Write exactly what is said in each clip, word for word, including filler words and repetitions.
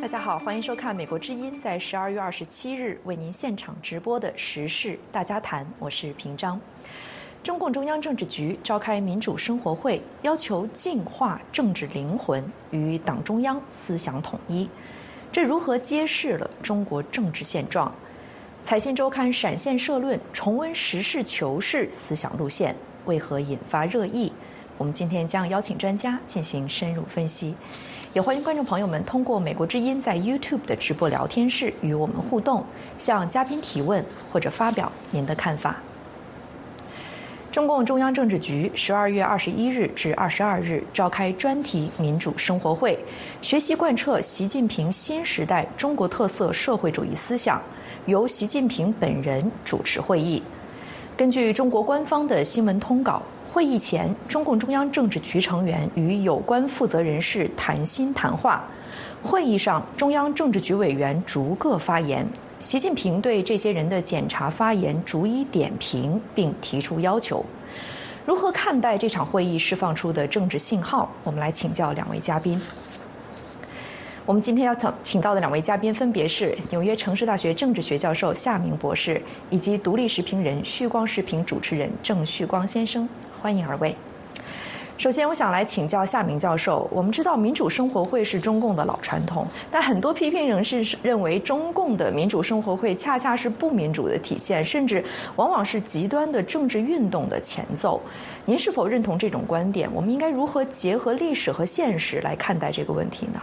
大家好，欢迎收看美国之音在十二月二十七日为您现场直播的时事大家谈，我是平章。中共中央政治局召开民主生活会，要求净化政治灵魂与党中央思想统一，这如何揭示了中国政治现状？财新周刊闪现社论重温实事求是思想路线，为何引发热议？我们今天将邀请专家进行深入分析，也欢迎观众朋友们通过美国之音在 YouTube 的直播聊天室与我们互动，向嘉宾提问或者发表您的看法。中共中央政治局十二月二十一日至二十二日召开专题民主生活会，学习贯彻习近平新时代中国特色社会主义思想，由习近平本人主持会议。根据中国官方的新闻通稿，会议前，中共中央政治局成员与有关负责人士谈心谈话。会议上，中央政治局委员逐个发言，习近平对这些人的检查发言逐一点评，并提出要求。如何看待这场会议释放出的政治信号？我们来请教两位嘉宾。我们今天要请到的两位嘉宾分别是纽约城市大学政治学教授夏明博士，以及独立时评人旭光视频主持人郑旭光先生，欢迎二位。首先，我想来请教夏明教授。我们知道民主生活会是中共的老传统，但很多批评人士认为中共的民主生活会恰恰是不民主的体现，甚至往往是极端的政治运动的前奏。您是否认同这种观点？我们应该如何结合历史和现实来看待这个问题呢？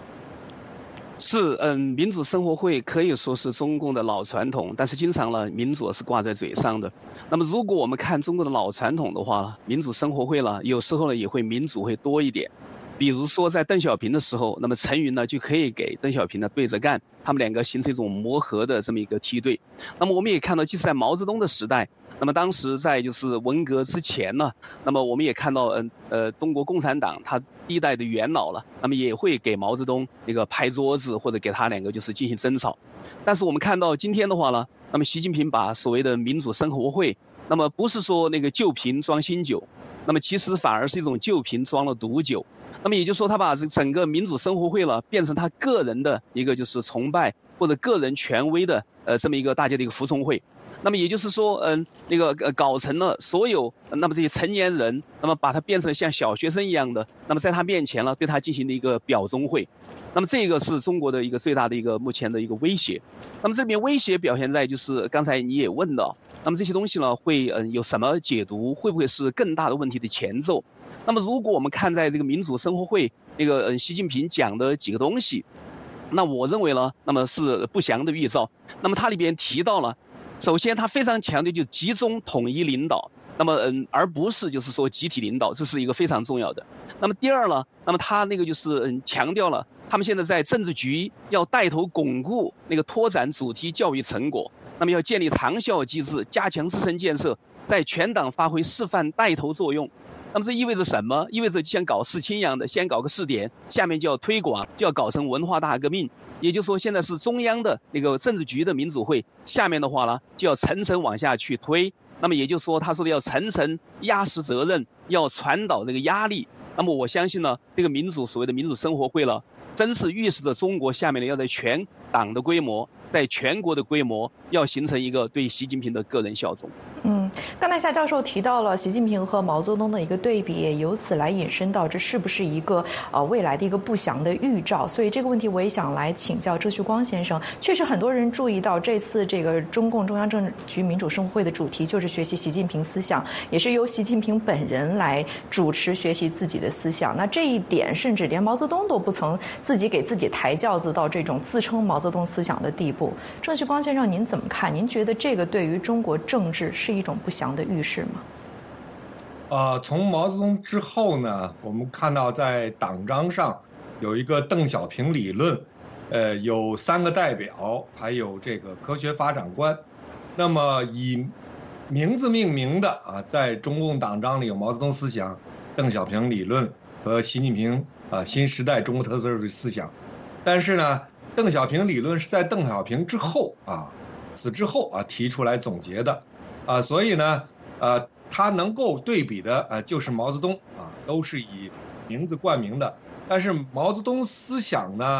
是，嗯，民主生活会可以说是中共的老传统，但是经常呢，民主是挂在嘴上的。那么，如果我们看中国的老传统的话，民主生活会呢，有时候呢也会民主会多一点。比如说在邓小平的时候，那么陈云呢就可以给邓小平呢对着干，他们两个形成一种磨合的这么一个梯队。那么我们也看到，即使在毛泽东的时代，那么当时在就是文革之前呢，那么我们也看到，嗯呃，中国共产党他第一代的元老了，那么也会给毛泽东那个拍桌子，或者给他两个就是进行争吵。但是我们看到今天的话呢，那么习近平把所谓的民主生活会，那么不是说那个旧瓶装新酒，那么其实反而是一种旧瓶装了毒酒。那么也就是说，他把这整个民主生活会了变成他个人的一个就是崇拜或者个人权威的呃这么一个大家的一个服从会。那么也就是说，嗯，那个呃搞成了所有那么这些成年人，那么把它变成像小学生一样的，那么在他面前呢对他进行的一个表忠会。那么这个是中国的一个最大的一个目前的一个威胁。那么这边威胁表现在就是刚才你也问到，那么这些东西呢会嗯有什么解读？会不会是更大的问题的前奏？那么如果我们看在这个民主生活会那个嗯习近平讲的几个东西，那我认为呢，那么是不祥的预兆。那么它里边提到了，首先他非常强调就集中统一领导，那么嗯而不是就是说集体领导，这是一个非常重要的。那么第二呢，那么他那个就是嗯强调了他们现在在政治局要带头巩固那个拓展主题教育成果，那么要建立长效机制，加强自身建设，在全党发挥示范带头作用。那么这意味着什么？意味着就像搞事情一样的，先搞个试点，下面就要推广，就要搞成文化大革命。也就是说，现在是中央的那个政治局的民主会，下面的话呢，就要层层往下去推。那么也就是说，他说的要层层压实责任，要传导这个压力。那么我相信呢，这个民主所谓的民主生活会了，真是预示着中国下面呢要在全党的规模，在全国的规模，要形成一个对习近平的个人效忠。 嗯，刚才夏教授提到了习近平和毛泽东的一个对比，也由此来引申到这是不是一个呃未来的一个不祥的预兆。所以这个问题我也想来请教郑旭光先生。确实很多人注意到这次这个中共中央政治局民主生活会的主题就是学习习近平思想，也是由习近平本人来主持学习自己的思想。那这一点甚至连毛泽东都不曾自己给自己抬轿子到这种自称毛泽东思想的地步。郑旭光先生您怎么看？您觉得这个对于中国政治是一种不祥的预示吗？ 呃，从毛泽东之后呢，我们看到在党章上有一个邓小平理论，呃，有三个代表，还有这个科学发展观。那么以名字命名的啊，在中共党章里有毛泽东思想、邓小平理论和习近平啊新时代中国特色思想。但是呢，邓小平理论是在邓小平之后啊，死之后啊提出来总结的。啊，所以呢，呃，他能够对比的，呃，就是毛泽东啊，都是以名字冠名的。但是毛泽东思想呢，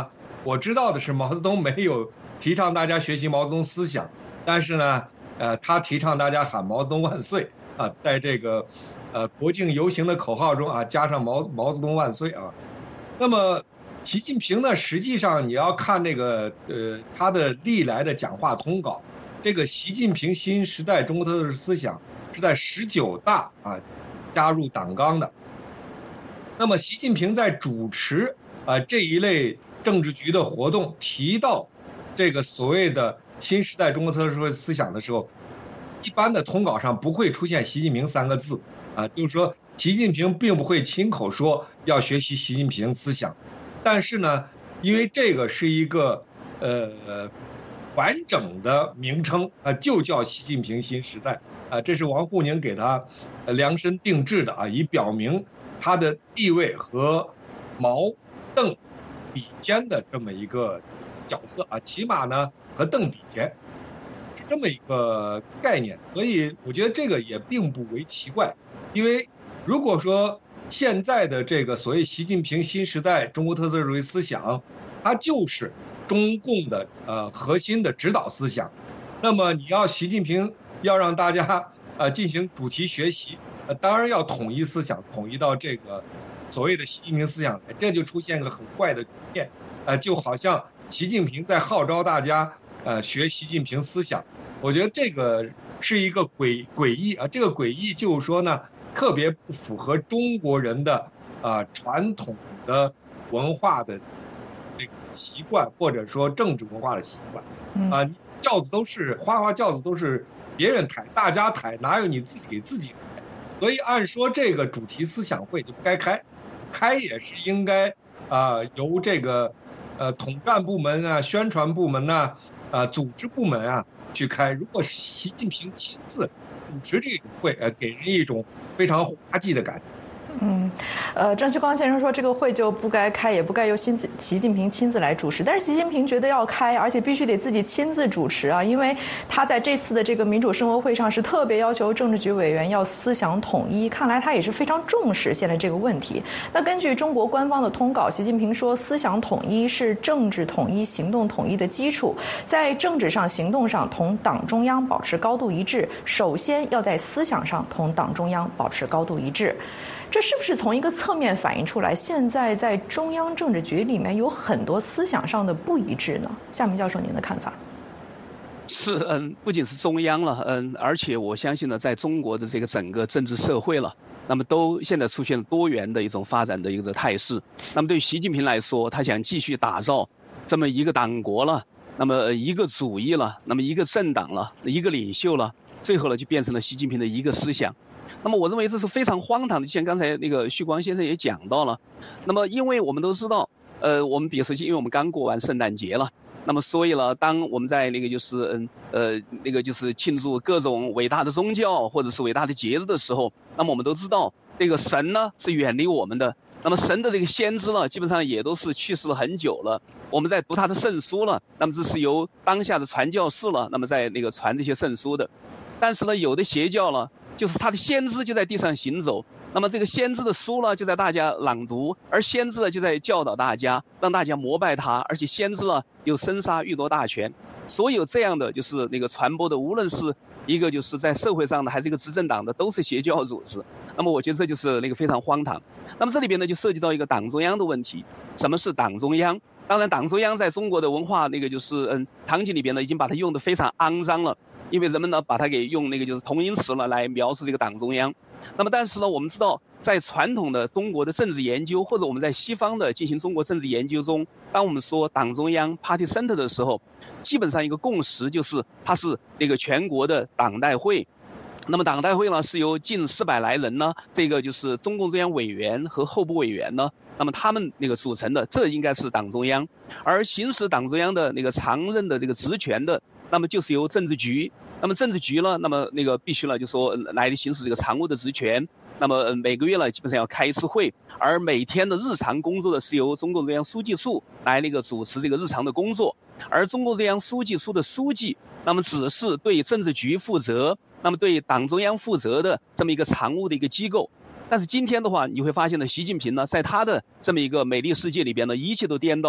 我知道的是，毛泽东没有提倡大家学习毛泽东思想，但是呢，呃，他提倡大家喊毛泽东万岁啊，在这个呃国庆游行的口号中啊，加上毛毛泽东万岁啊。那么习近平呢，实际上你要看这个呃他的历来的讲话通稿，这个习近平新时代中国特色思想是在十九大啊加入党纲的。那么习近平在主持啊这一类政治局的活动，提到这个所谓的新时代中国特色思想的时候，一般的通稿上不会出现习近平三个字啊，就是说习近平并不会亲口说要学习习近平思想，但是呢，因为这个是一个呃完整的名称啊，就叫习近平新时代啊，这是王沪宁给他量身定制的啊，以表明他的地位和毛、邓、比肩的这么一个角色啊，起码呢和邓比肩是这么一个概念，所以我觉得这个也并不为奇怪，因为如果说现在的这个所谓习近平新时代中国特色主义思想，它就是中共的呃核心的指导思想，那么你要习近平要让大家呃进行主题学习，呃当然要统一思想，统一到这个所谓的习近平思想来，这就出现个很怪的局面，呃就好像习近平在号召大家呃学习近平思想，我觉得这个是一个诡诡异啊，这个诡异就是说呢，特别不符合中国人的啊、呃、传统的文化的这个习惯，或者说政治文化的习惯啊、呃，轿子都是花花轿子都是别人抬，大家抬，哪有你自己给自己抬？所以按说这个主题思想会就不该开，开也是应该啊、呃、由这个呃统战部门啊、宣传部门呐、啊、呃组织部门啊去开。如果是习近平亲自主持这种会，呃，给人一种非常滑稽的感觉。 嗯，呃，张旭光先生说这个会就不该开，也不该由习习近平亲自来主持。但是习近平觉得要开，而且必须得自己亲自主持啊，因为他在这次的这个民主生活会上是特别要求政治局委员要思想统一，看来他也是非常重视现在这个问题。那根据中国官方的通稿，习近平说，思想统一是政治统一、行动统一的基础，在政治上、行动上同党中央保持高度一致，首先要在思想上同党中央保持高度一致。这是不是从一个侧面反映出来，现在在中央政治局里面有很多思想上的不一致呢？夏明教授，您的看法？ 是，嗯，不仅是中央了，嗯，而且我相信呢，在中国的这个整个政治社会了，那么都现在出现了多元的一种发展的一个态势。那么对于习近平来说，他想继续打造这么一个党国了，那么一个主义了，那么一个政党了，一个领袖了，最后呢就变成了习近平的一个思想。那么我认为这是非常荒唐的，就像刚才那个旭光先生也讲到了。那么因为我们都知道，呃，我们比如说，因为我们刚过完圣诞节了，那么所以呢，当我们在那个就是嗯呃那个就是庆祝各种伟大的宗教或者是伟大的节日的时候，那么我们都知道，这个神呢是远离我们的，那么神的这个先知呢，基本上也都是去世了很久了。我们在读他的圣书了，那么这是由当下的传教士了，那么在那个传这些圣书的。但是呢，有的邪教呢，就是他的先知就在地上行走，那么这个先知的书呢就在大家朗读，而先知呢就在教导大家，让大家膜拜他，而且先知呢又生杀予夺大权。所有这样的就是那个传播的，无论是一个就是在社会上的，还是一个执政党的，都是邪教组织。那么我觉得这就是那个非常荒唐。那么这里边呢就涉及到一个党中央的问题。什么是党中央？当然党中央在中国的文化那个就是嗯场景里边呢，已经把它用得非常肮脏了。因为人们呢把它给用那个就是同音词了来描述这个党中央。那么但是呢，我们知道在传统的中国的政治研究，或者我们在西方的进行中国政治研究中，当我们说党中央 Party Center 的时候，基本上一个共识就是它是那个全国的党代会。那么党代会呢是由近四百来人呢，这个就是中共中央委员和候补委员呢，那么他们那个组成的，这应该是党中央。而行使党中央的那个常任的这个职权的，那么就是由政治局。那么政治局呢，那么那个必须呢就说来行使这个常务的职权。那么每个月呢基本上要开一次会，而每天的日常工作的是由中共中央书记处来那个主持这个日常的工作。而中共中央书记处的书记，那么只是对政治局负责，那么对党中央负责的这么一个常务的一个机构。但是今天的话，你会发现呢，习近平呢在他的这么一个美丽世界里边呢，一切都颠倒了。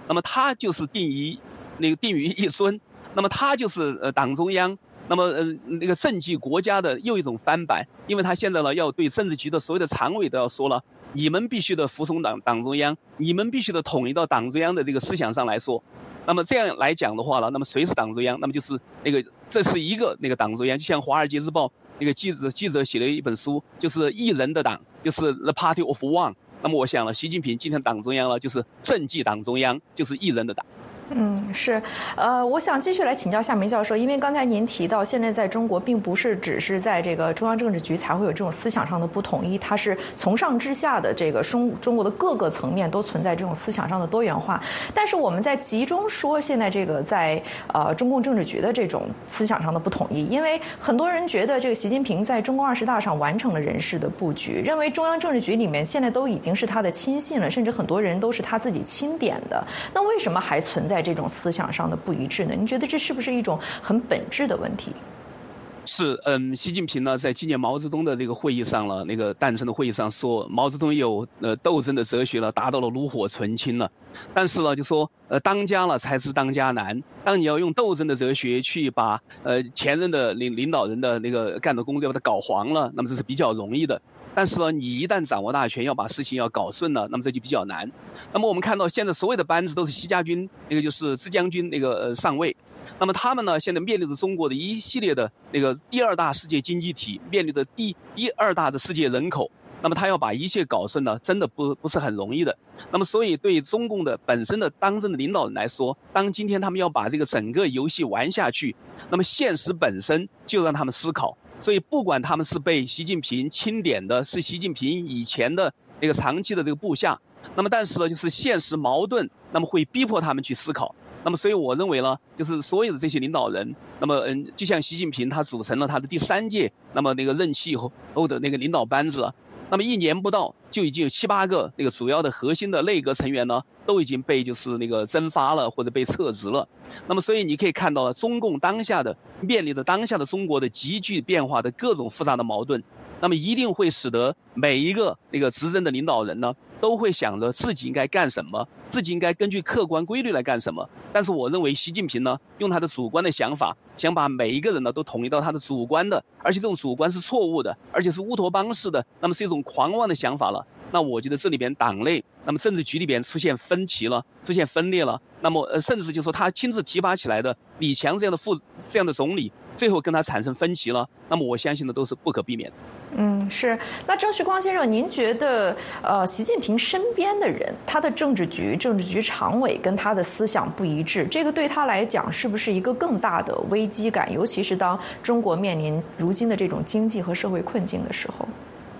那么他就是定于那个定于一尊，那么他就是呃党中央。那么，呃，那个政绩国家的又一种翻版，因为他现在呢要对政治局的所有的常委都要说了，你们必须的服从党党中央，你们必须的统一到党中央的这个思想上来说。那么这样来讲的话呢，那么谁是党中央？那么就是那个这是一个那个党中央，就像《华尔街日报》那个记者记者写了一本书，就是一人的党，就是 The Party of One。那么我想了，习近平今天党中央了，就是政绩党中央，就是一人的党。 嗯，是，呃，我想继续来请教夏明教授，因为刚才您提到，现在在中国并不是只是在这个中央政治局才会有这种思想上的不统一，它是从上至下的这个中中国的各个层面都存在这种思想上的多元化。但是我们在集中说现在这个在呃中共政治局的这种思想上的不统一，因为很多人觉得这个习近平在中共二十大上完成了人事的布局，认为中央政治局里面现在都已经是他的亲信了，甚至很多人都是他自己钦点的，那为什么还存在这种思想上的不一致呢？您觉得这是不是一种很本质的问题？ 是，嗯，习近平呢在纪念毛泽东的这个会议上了，那个诞生的会议上说，毛泽东有呃斗争的哲学了，达到了炉火纯青了。但是呢，就说呃当家了才知当家难。当你要用斗争的哲学去把呃前任的领领导人的那个干的工作把它搞黄了，那么这是比较容易的。但是呢，你一旦掌握大权，要把事情要搞顺了，那么这就比较难。那么我们看到现在所有的班子都是习家军，那个就是支将军那个呃上位。那么他们呢，现在面临着中国的一系列的那个第二大世界经济体，面临着第一二大的世界人口。那么他要把一切搞顺呢，真的不不是很容易的。那么所以对中共的本身的当政的领导人来说，当今天他们要把这个整个游戏玩下去，那么现实本身就让他们思考。所以不管他们是被习近平钦点的，是习近平以前的那个长期的这个部下，那么但是呢，就是现实矛盾，那么会逼迫他们去思考。那么所以我认为呢，就是所有的这些领导人，那么嗯，就像习近平他组成了他的第三届那么那个任期后后的那个领导班子了。那么一年不到，就已经有七八个那个主要的核心的内阁成员呢，都已经被就是那个蒸发了或者被撤职了。那么所以你可以看到，中共当下的面临的当下的中国的急剧变化的各种复杂的矛盾，那么一定会使得每一个那个执政的领导人呢，都会想着自己应该干什么，自己应该根据客观规律来干什么。但是我认为习近平呢，用他的主观的想法，想把每一个人呢都统一到他的主观的，而且这种主观是错误的，而且是乌托邦式的，那么是一种狂妄的想法了。那我觉得这里边党内，那么政治局里边出现分歧了，出现分裂了，那么呃甚至就说他亲自提拔起来的李强这样的副这样的总理，最后跟他产生分歧了，那么我相信呢都是不可避免的。 嗯，是。那郑旭光先生，您觉得呃，习近平身边的人，他的政治局、政治局常委跟他的思想不一致，这个对他来讲是不是一个更大的危机感？尤其是当中国面临如今的这种经济和社会困境的时候。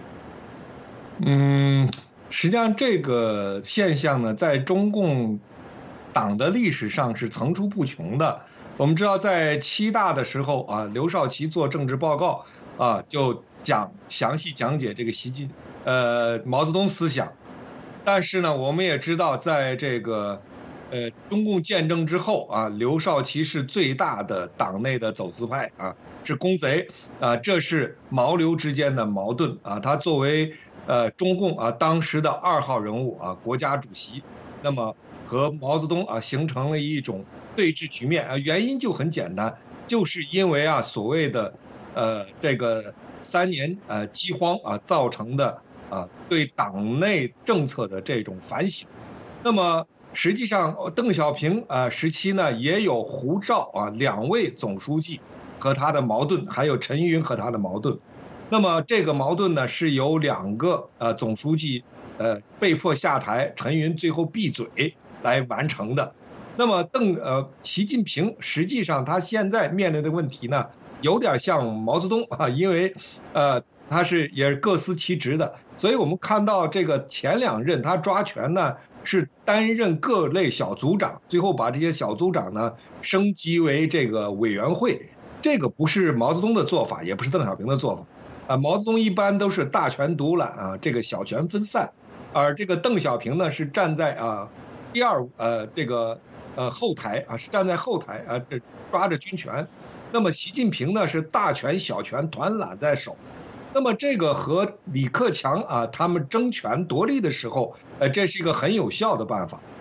嗯，实际上这个现象呢，在中共党的历史上是层出不穷的。我们知道，在七大的时候啊，刘少奇做政治报告啊，就讲详细讲解这个习近呃毛泽东思想。但是呢，我们也知道，在这个呃中共建政之后啊，刘少奇是最大的党内的走资派啊，是公贼啊，这是毛刘之间的矛盾啊。他作为呃中共啊当时的二号人物啊，国家主席，那么和毛泽东啊形成了一种对峙局面啊，原因就很简单，就是因为啊所谓的呃这个三年呃饥荒啊造成的啊对党内政策的这种反省。那么实际上邓小平啊时期呢也有胡赵啊两位总书记和他的矛盾，还有陈云和他的矛盾。那么这个矛盾呢是由两个呃总书记呃被迫下台，陈云最后闭嘴来完成的。那么邓呃习近平实际上他现在面临的问题呢，有点像毛泽东啊，因为呃他是也是各司其职的，所以我们看到这个前两任他抓权呢是担任各类小组长，最后把这些小组长呢升级为这个委员会，这个不是毛泽东的做法，也不是邓小平的做法啊。毛泽东一般都是大权独揽啊，这个小权分散，而这个邓小平呢是站在啊第二呃这个呃后台啊，是站在后台啊，这抓着军权。那么习近平呢是大权小权团揽在手。那么这个和李克强啊他们争权夺利的时候，呃，这是一个很有效的办法。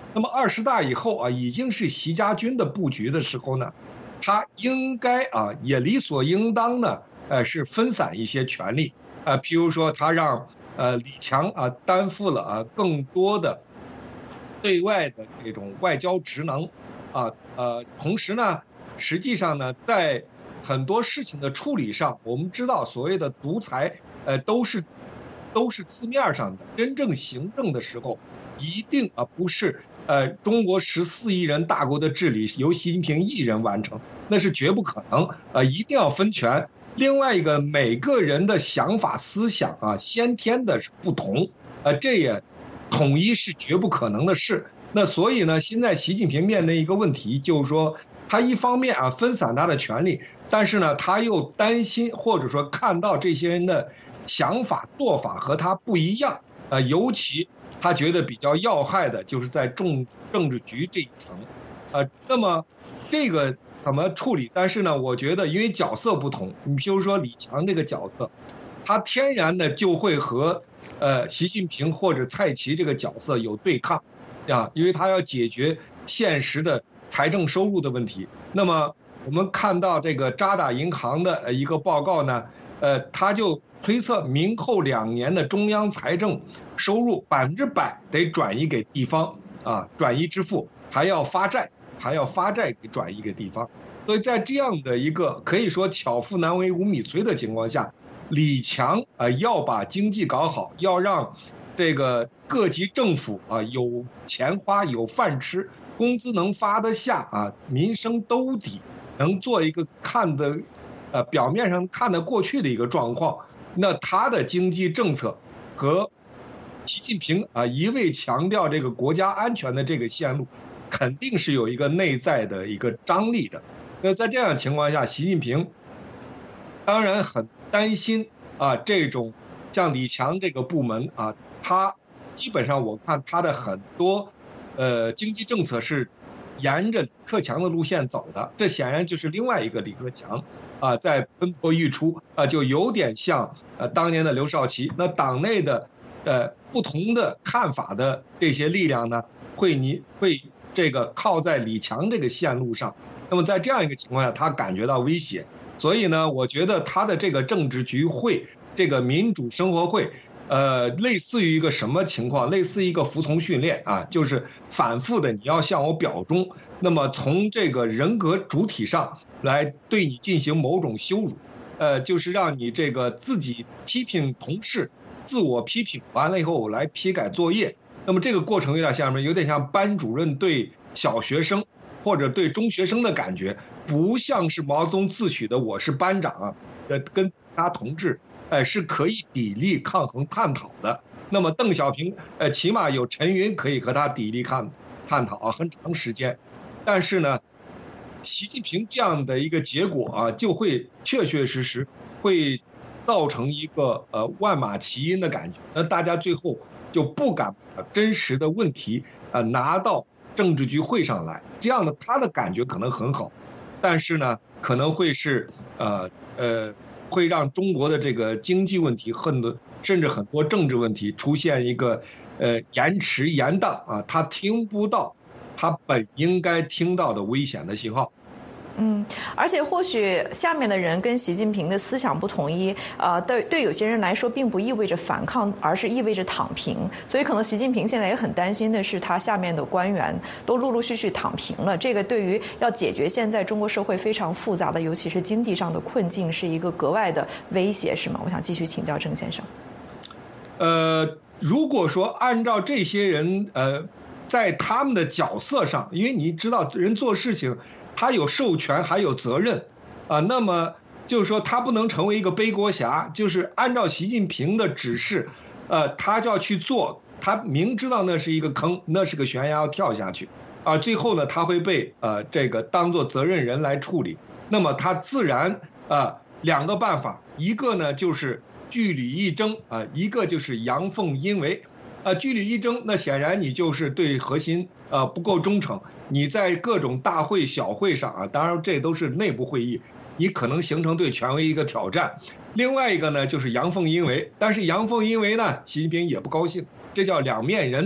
那么二十大以后啊，已经是习家军的布局的时候呢，他应该啊也理所应当的呃是分散一些权力啊，譬如说他让呃李强啊担负了啊更多的对外的这种外交职能啊呃，同时呢，实际上呢，在很多事情的处理上，我们知道所谓的独裁呃都是都是字面上的，真正行政的时候，一定啊不是。呃，中国十四亿人大国的治理由习近平一人完成，那是绝不可能。呃，一定要分权。另外一个，每个人的想法思想啊，先天的是不同，呃，这也统一是绝不可能的事。那所以呢，现在习近平面临一个问题，就是说，他一方面啊分散他的权力，但是呢，他又担心或者说看到这些人的想法做法和他不一样，呃，尤其。他觉得比较要害的就是在政政治局这一层，呃，那么这个怎么处理？但是呢，我觉得因为角色不同，你比如说李强这个角色，他天然的就会和呃习近平或者蔡奇这个角色有对抗，啊，因为他要解决现实的财政收入的问题。那么我们看到这个渣打银行的一个报告呢，呃，他就推测明后两年的中央财政收入百分之百得转移给地方啊，转移支付，还要发债，还要发债给转移给地方。所以在这样的一个可以说巧妇难为无米炊的情况下，李强啊要把经济搞好，要让这个各级政府啊有钱花有饭吃，工资能发得下啊，民生兜底，能做一个看得呃表面上看得过去的一个状况。那他的经济政策和习近平啊一味强调这个国家安全的这个线路，肯定是有一个内在的一个张力的。那在这样的情况下，习近平当然很担心啊，这种像李强这个部门啊，他基本上我看他的很多呃经济政策是沿着李克强的路线走的，这显然就是另外一个李克强。啊，在奔波欲出啊，就有点像呃当年的刘少奇。那党内的呃不同的看法的这些力量呢，会你会这个靠在李强这个线路上。那么在这样一个情况下，他感觉到威胁，所以呢，我觉得他的这个政治局会，这个民主生活会，呃，类似于一个什么情况？类似于一个服从训练啊，就是反复的你要向我表忠。那么从这个人格主体上来对你进行某种羞辱，呃，就是让你这个自己批评同事，自我批评完了以后来批改作业。那么这个过程有点像什么？有点像班主任对小学生或者对中学生的感觉，不像是毛泽东自诩的我是班长啊，呃，跟他同志，呃，是可以砥砺抗衡探讨的。那么邓小平，呃，起码有陈云可以和他砥砺抗探讨啊，很长时间。但是呢，习近平这样的一个结果啊，就会确确实实会造成一个呃万马齐喑的感觉。那大家最后就不敢把真实的问题啊、呃、拿到政治局会上来，这样的他的感觉可能很好，但是呢，可能会是呃呃会让中国的这个经济问题，很多甚至很多政治问题出现一个呃延迟延宕啊，他听不到他本应该听到的危险的信号。 嗯，而且或许下面的人跟习近平的思想不统一，呃，对对有些人来说并不意味着反抗，而是意味着躺平。所以可能习近平现在也很担心的是，他下面的官员都陆陆续续躺平了。这个对于要解决现在中国社会非常复杂的，尤其是经济上的困境，是一个格外的威胁，是吗？我想继续请教郑先生。 呃，如果说按照这些人，呃，在他们的角色上，因为你知道人做事情。他有授权，还有责任，啊，那么就是说他不能成为一个背锅侠，就是按照习近平的指示，呃，他就要去做，他明知道那是一个坑，那是个悬崖要跳下去，啊，最后呢他会被呃这个当做责任人来处理，那么他自然呃两个办法，一个呢就是据理力争啊、呃，一个就是阳奉阴违。呃，据理力争，那显然你就是对核心呃不够忠诚。你在各种大会小会上啊，当然这都是内部会议，你可能形成对权威一个挑战。另外一个呢，就是阳奉阴违。但是阳奉阴违呢，习近平也不高兴，这叫两面人。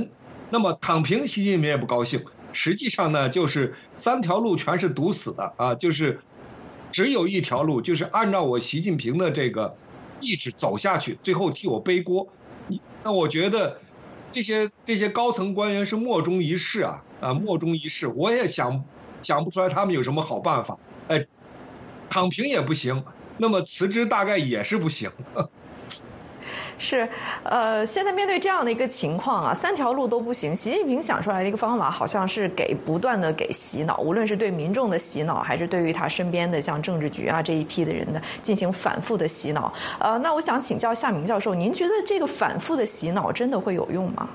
那么躺平，习近平也不高兴。实际上呢，就是三条路全是堵死的啊，就是只有一条路，就是按照我习近平的这个意志走下去，最后替我背锅。那我觉得这些这些高层官员是莫衷一是啊啊，莫衷一是。我也想想不出来他们有什么好办法。哎，躺平也不行，那么辞职大概也是不行。 是，呃，现在面对这样的一个情况啊，三条路都不行。习近平想出来的一个方法，好像是给不断的给洗脑，无论是对民众的洗脑，还是对于他身边的像政治局啊这一批的人的进行反复的洗脑。呃，那我想请教夏明教授，您觉得这个反复的洗脑真的会有用吗？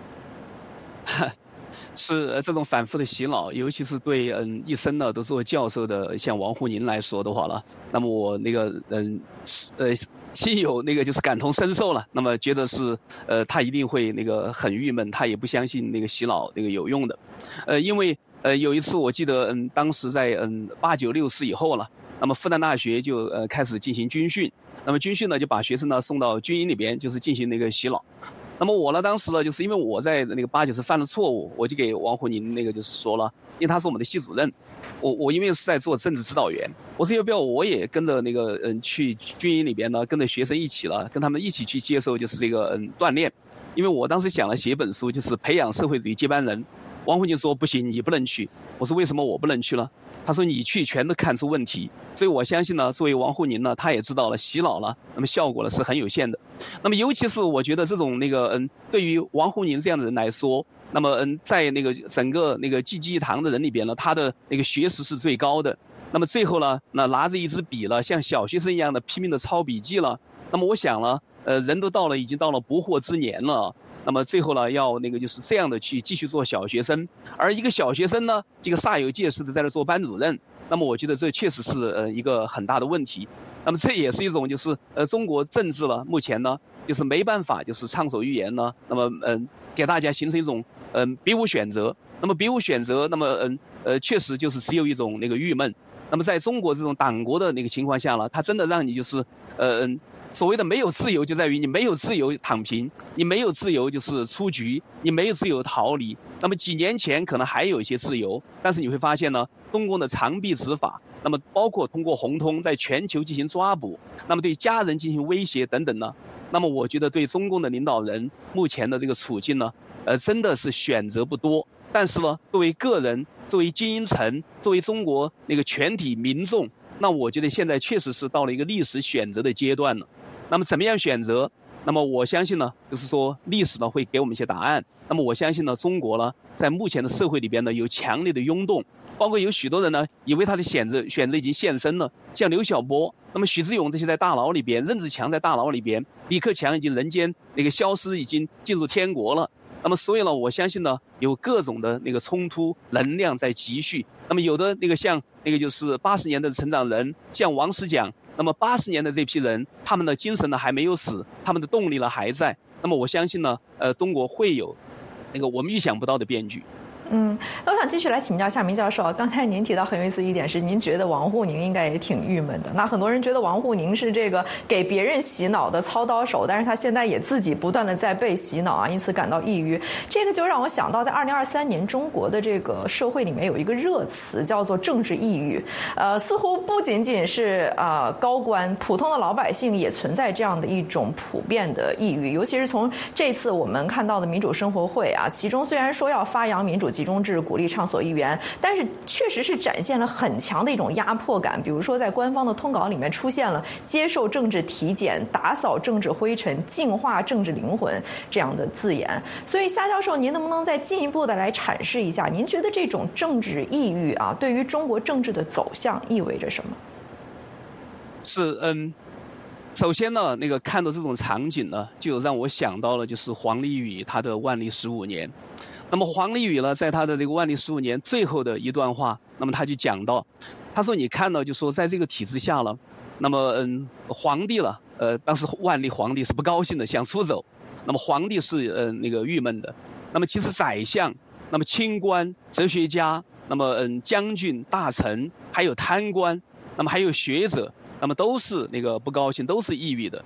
是这种反复的洗脑，尤其是对嗯一生呢都做教授的像王沪宁来说的话了，那么我那个嗯呃心有那个就是感同身受了，那么觉得是呃他一定会那个很郁闷，他也不相信那个洗脑那个有用的，呃因为呃有一次我记得嗯当时在嗯八九六四以后了，那么复旦大学就呃开始进行军训，那么军训呢就把学生呢送到军营里边，就是进行那个洗脑。那么我呢，当时呢，就是因为我在那个八九是犯了错误，我就给王沪宁那个就是说了，因为他是我们的系主任，我我因为是在做政治指导员，我说要不要我也跟着那个嗯去军营里边呢，跟着学生一起了，跟他们一起去接受就是这个嗯锻炼，因为我当时想了写一本书，就是培养社会主义接班人。王沪宁说不行，你不能去。我说为什么我不能去呢？他说你去全都看出问题，所以我相信呢，作为王沪宁呢，他也知道了洗脑了，那么效果呢是很有限的。那么尤其是我觉得这种那个嗯，对于王沪宁这样的人来说，那么嗯，在那个整个那个济济一堂的人里边呢，他的那个学识是最高的。那么最后呢，那拿着一支笔了，像小学生一样的拼命的抄笔记了。那么我想了，呃，人都到了已经到了不惑之年了。那么最后呢，要那个就是这样的去继续做小学生，而一个小学生呢，这个煞有介事的在那做班主任，那么我觉得这确实是呃一个很大的问题。那么这也是一种就是呃中国政治了，目前呢就是没办法就是畅所欲言呢，那么嗯、呃、给大家形成一种嗯、呃、别无选择，那么别无选择，那么嗯 呃, 呃确实就是只有一种那个郁闷。那么在中国这种党国的那个情况下呢，它真的让你就是呃嗯。所谓的没有自由，就在于你没有自由躺平，你没有自由就是出局，你没有自由逃离。那么几年前可能还有一些自由，但是你会发现呢，中共的长臂执法，那么包括通过红通在全球进行抓捕，那么对家人进行威胁等等呢，那么我觉得对中共的领导人目前的这个处境呢，呃，真的是选择不多。但是呢，作为个人，作为精英层，作为中国那个全体民众，那我觉得现在确实是到了一个历史选择的阶段了。那么怎么样选择？那么我相信呢，就是说历史呢会给我们一些答案。那么我相信呢，中国呢在目前的社会里边呢有强烈的涌动，包括有许多人呢以为他的选择选择已经现身了，像刘晓波，那么许志勇这些在大牢里边，任志强在大牢里边，李克强已经人间那个消失，已经进入天国了。那么所以呢，我相信呢有各种的那个冲突能量在积蓄。那么有的那个像那个就是八十年的成长人，像王石讲。那么八十年的这批人，他们的精神呢还没有死，他们的动力呢还在。那么我相信呢，呃，中国会有那个我们预想不到的变局。 嗯，那我想继续来请教夏明教授。刚才您提到很有意思一点是，您觉得王沪宁应该也挺郁闷的。那很多人觉得王沪宁是这个给别人洗脑的操刀手，但是他现在也自己不断的在被洗脑啊，因此感到抑郁。这个就让我想到，在二零二三年中国的这个社会里面有一个热词叫做政治抑郁。呃，似乎不仅仅是啊、呃、高官，普通的老百姓也存在这样的一种普遍的抑郁。尤其是从这次我们看到的民主生活会啊，其中虽然说要发扬民主集中制，鼓励畅所欲言，但是确实是展现了很强的一种压迫感。比如说在官方的通稿里面出现了接受政治体检、打扫政治灰尘、净化政治灵魂这样的字眼。所以夏教授，您能不能再进一步的来阐释一下，您觉得这种政治抑郁啊，对于中国政治的走向意味着什么？ 是嗯，首先呢，那个看到这种场景呢，就让我想到了就是黄立宇他的万历十五年。那么黄立宇呢，在他的这个万历十五年最后的一段话，那么他就讲到，他说你看到就说在这个体制下了，那么嗯，皇帝了，呃，当时万历皇帝是不高兴的，想出走，那么皇帝是呃那个郁闷的，那么其实宰相，那么清官、哲学家，那么嗯将军、大臣，还有贪官，那么还有学者，那么都是那个不高兴，都是抑郁的。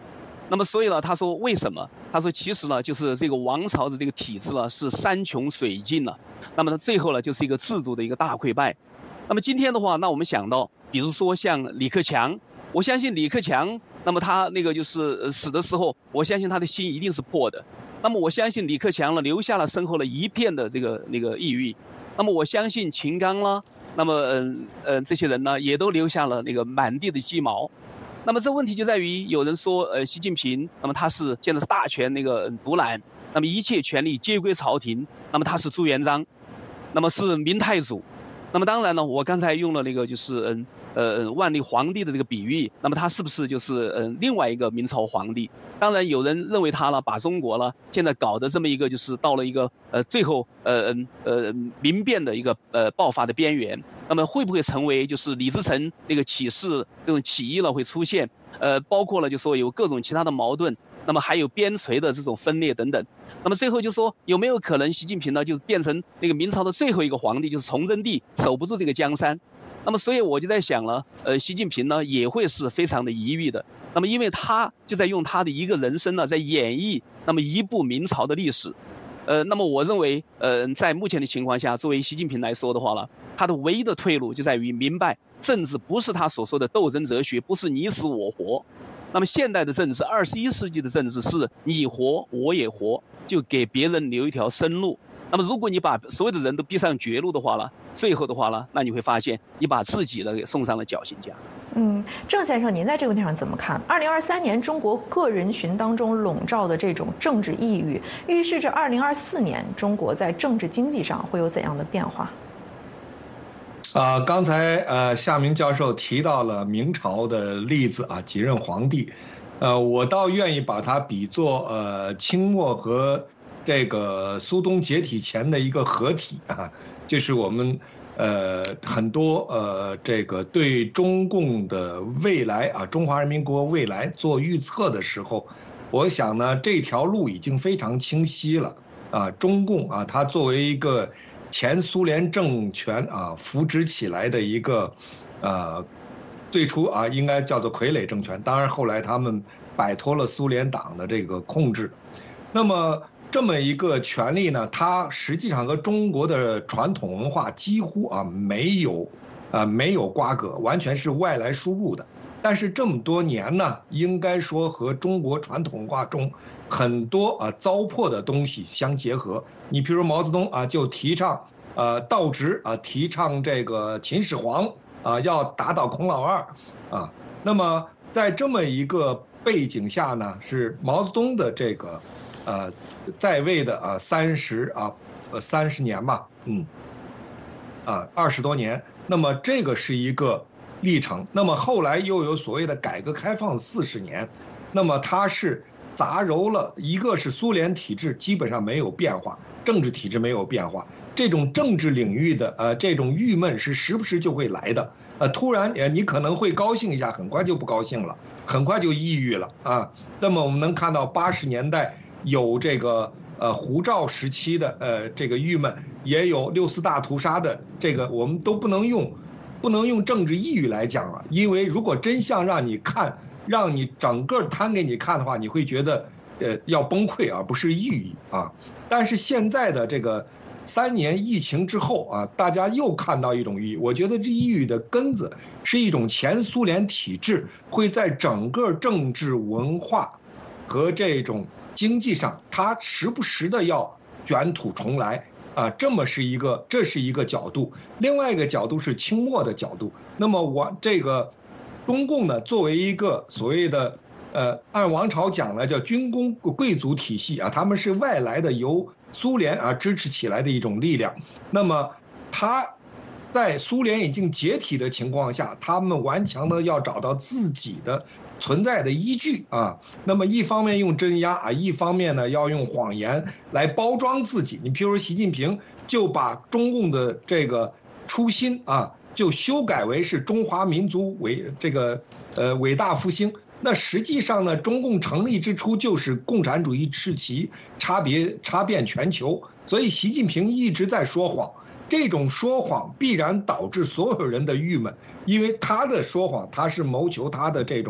那么所以呢，他说为什么？他说其实呢，就是这个王朝的这个体制呢是山穷水尽了。那么呢，最后呢就是一个制度的一个大溃败。那么今天的话，那我们想到，比如说像李克强，我相信李克强，那么他那个就是死的时候，我相信他的心一定是破的。那么我相信李克强呢留下了身后了一片的这个那个抑郁。那么我相信秦刚啦，那么嗯呃这些人呢也都留下了那个满地的鸡毛。那么这问题就在于，有人说，呃，习近平，那么他是现在是大权那个独揽，那么一切权力皆归朝廷，那么他是朱元璋，那么是明太祖。那么当然呢，我刚才用了那个就是嗯呃万历皇帝的这个比喻，那么他是不是就是嗯另外一个明朝皇帝？当然有人认为他呢把中国呢现在搞得这么一个就是到了一个呃最后呃呃民变的一个呃爆发的边缘。那么会不会成为就是李自成那个起事这种起义了会出现？呃，包括了就说有各种其他的矛盾，那么还有边陲的这种分裂等等。那么最后就说有没有可能习近平呢就是变成那个明朝的最后一个皇帝，就是崇祯帝守不住这个江山？那么所以我就在想了，呃，习近平呢也会是非常的抑郁的。那么因为他就在用他的一个人生呢在演绎那么一部明朝的历史。呃，那么我认为，呃，在目前的情况下，作为习近平来说的话呢，他的唯一的退路就在于明白，政治不是他所说的斗争哲学，不是你死我活。那么现代的政治，二十一世纪的政治是你活我也活，就给别人留一条生路。那么如果你把所有的人都逼上绝路的话呢，最后的话呢，那你会发现你把自己呢给送上了绞刑架。 嗯，郑先生，您在这个问题上怎么看？二零二三年中国各人群当中笼罩的这种政治抑郁，预示着二零二四年中国在政治经济上会有怎样的变化？ 啊、呃，刚才呃夏明教授提到了明朝的例子啊，几任皇帝，呃，我倒愿意把它比作呃清末和这个苏东解体前的一个合体啊，就是我们。呃，很多呃，这个对中共的未来啊，中华人民共和国未来做预测的时候，我想呢，这条路已经非常清晰了啊。中共啊，它作为一个前苏联政权啊扶植起来的一个呃，最初啊应该叫做傀儡政权，当然后来他们摆脱了苏联党的这个控制，那么。这么一个权利呢，它实际上和中国的传统文化几乎啊没有，啊没有瓜葛，完全是外来输入的。但是这么多年呢，应该说和中国传统文化中很多啊糟粕的东西相结合。你比如毛泽东啊就提倡呃道直啊，提倡这个秦始皇啊要打倒孔老二啊。那么在这么一个背景下呢，是毛泽东的这个。呃，在位的啊三十啊呃三十年吧，嗯，啊二十多年，那么这个是一个历程。那么后来又有所谓的改革开放四十年，那么它是杂糅了，一个是苏联体制基本上没有变化，政治体制没有变化，这种政治领域的呃这种郁闷是时不时就会来的，呃突然呃你可能会高兴一下，很快就不高兴了，很快就抑郁了啊。那么我们能看到八十年代。有这个呃胡赵时期的呃这个郁闷，也有六四大屠杀的这个，我们都不能用不能用政治抑郁来讲了，因为如果真相让你看，让你整个摊给你看的话，你会觉得呃要崩溃而不是抑郁啊。但是现在的这个三年疫情之后啊，大家又看到一种抑郁，我觉得这抑郁的根子是一种前苏联体制会在整个政治文化和这种。经济上，它时不时的要卷土重来啊，这么是一个，这是一个角度。另外一个角度是清末的角度。那么我这个中共呢，作为一个所谓的呃，按王朝讲呢，叫军工贵族体系啊，他们是外来的由苏联啊支持起来的一种力量。那么它在苏联已经解体的情况下，他们顽强的要找到自己的。存在的依据啊，那么一方面用镇压啊，一方面呢要用谎言来包装自己。你譬如习近平就把中共的这个初心啊，就修改为是中华民族伟这个呃伟大复兴。那实际上呢，中共成立之初就是共产主义赤旗插别插遍全球，所以习近平一直在说谎。这种说谎必然导致所有人的郁闷，因为他的说谎，他是谋求他的这种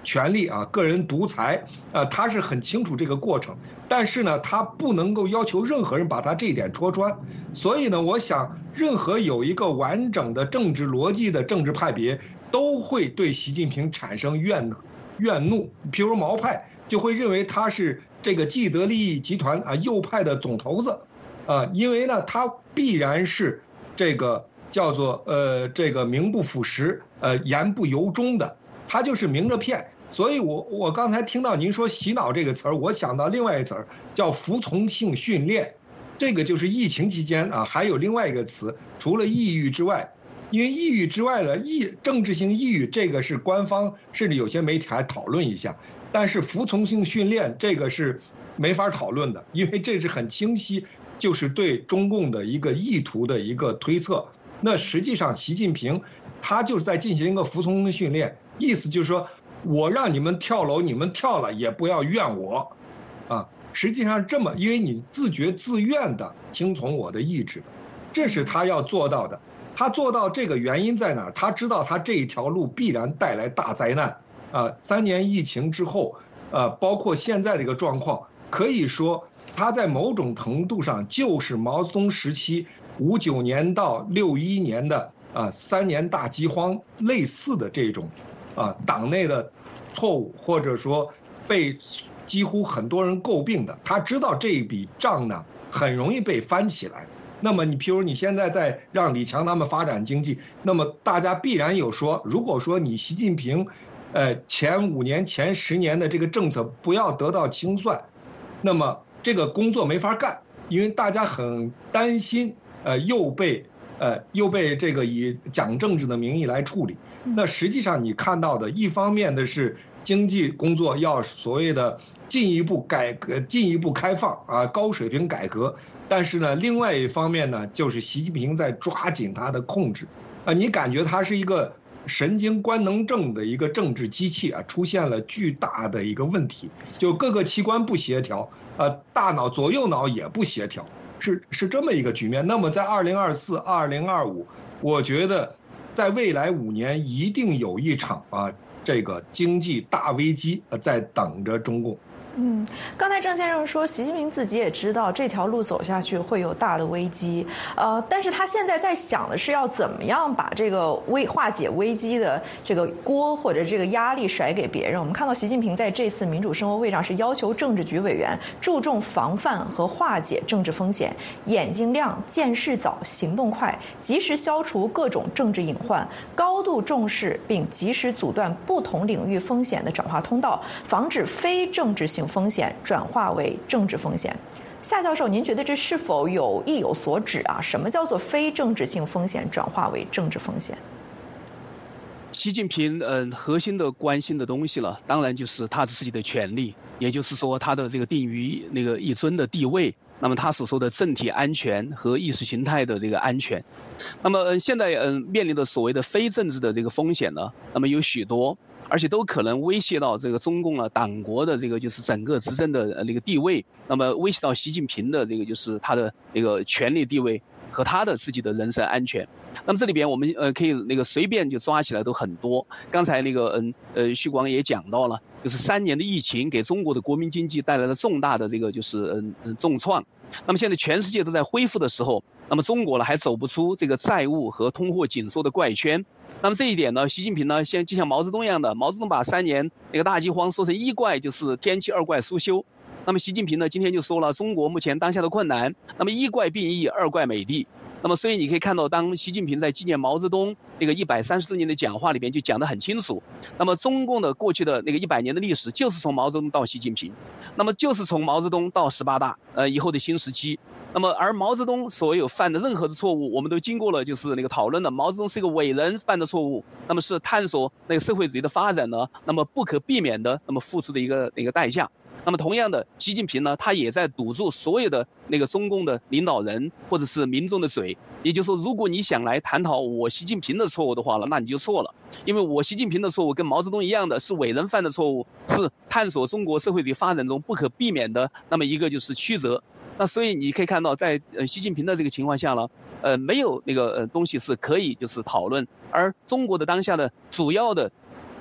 权力啊，个人独裁啊，他是很清楚这个过程，但是呢，他不能够要求任何人把他这一点戳穿。所以呢，我想，任何有一个完整的政治逻辑的政治派别，都会对习近平产生怨怨怒。譬如毛派就会认为他是这个既得利益集团啊右派的总头子，啊，因为呢，他必然是这个叫做呃这个名不副实，呃言不由衷的，他就是明着骗。所以我我刚才听到您说洗脑这个词儿，我想到另外一个词儿叫服从性训练，这个就是疫情期间啊，还有另外一个词，除了抑郁之外，因为抑郁之外呢，抑政治性抑郁这个是官方甚至有些媒体还讨论一下，但是服从性训练这个是没法讨论的，因为这是很清晰，就是对中共的一个意图的一个推测。那实际上习近平他就是在进行一个服从性训练，意思就是说，我让你们跳楼，你们跳了也不要怨我，啊，实际上这么，因为你自觉自愿的听从我的意志的，这是他要做到的。他做到这个原因在哪儿？他知道他这一条路必然带来大灾难，啊，三年疫情之后，呃，包括现在这个状况，可以说他在某种程度上就是毛泽东时期五九年到六一年的啊三年大饥荒类似的这种。啊，党内的错误，或者说被几乎很多人诟病的，他知道这一笔账呢很容易被翻起来。那么你譬如你现在在让李强他们发展经济，那么大家必然有说，如果说你习近平，呃前五年前十年的这个政策不要得到清算，那么这个工作没法干，因为大家很担心，呃又被。呃，又被这个以讲政治的名义来处理。那实际上你看到的，一方面的是经济工作要所谓的进一步改革、进一步开放啊，高水平改革。但是呢，另外一方面呢，就是习近平在抓紧他的控制。啊，你感觉他是一个神经官能症的一个政治机器啊，出现了巨大的一个问题，就各个器官不协调，呃，大脑左右脑也不协调。是是这么一个局面。那么在二零二四、二零二五，我觉得在未来五年一定有一场啊这个经济大危机在等着中共。 嗯，刚才郑先生说，习近平自己也知道这条路走下去会有大的危机，呃，但是他现在在想的是要怎么样把这个危化解危机的这个锅或者这个压力甩给别人。我们看到习近平在这次民主生活会上是要求政治局委员注重防范和化解政治风险，眼睛亮、见识早、行动快，及时消除各种政治隐患，高度重视并及时阻断不同领域风险的转化通道，防止非政治性风险转化为政治风险。夏教授，您觉得这是否有意有所指啊？什么叫做非政治性风险转化为政治风险？ 习近平嗯、呃、核心的关心的东西了，当然就是他自己的权利，也就是说他的这个定于那个一尊的地位。那么他所说的政体安全和意识形态的这个安全，那么、呃、现在嗯、呃、面临的所谓的非政治的这个风险呢，那么有许多，而且都可能威胁到这个中共啊党国的这个就是整个执政的那个地位，那么威胁到习近平的这个就是他的那个权力地位和他的自己的人身安全。那么这里边我们呃可以那个随便就抓起来都很多。刚才那个嗯呃徐广也讲到了，就是三年的疫情给中国的国民经济带来了重大的这个就是嗯嗯重创。那么现在全世界都在恢复的时候，那么中国呢还走不出这个债务和通货紧缩的怪圈。那么这一点呢，习近平呢现就像毛泽东一样的，毛泽东把三年那个大饥荒说成一怪就是天气，二怪苏修。那么习近平呢今天就说了，中国目前当下的困难，那么一怪病疫，二怪美帝。那么所以你可以看到，当习近平在纪念毛泽东那个一百三十周年的讲话里边就讲得很清楚，那么中共的过去的那个一百年的历史就是从毛泽东到习近平，那么就是从毛泽东到十八大呃以后的新时期。那么而毛泽东所有犯的任何的错误，我们都经过了就是那个讨论的，毛泽东是一个伟人犯的错误，那么是探索那个社会主义的发展呢，那么不可避免的那么付出的一个那个代价。那么同样的，习近平呢，他也在堵住所有的那个中共的领导人或者是民众的嘴。也就是说，如果你想来探讨我习近平的错误的话了，那你就错了，因为我习近平的错误跟毛泽东一样的是伟人犯的错误，是探索中国社会主义发展中不可避免的那么一个就是曲折。那所以你可以看到，在呃习近平的这个情况下呢，呃没有那个呃东西是可以就是讨论，而中国的当下的主要的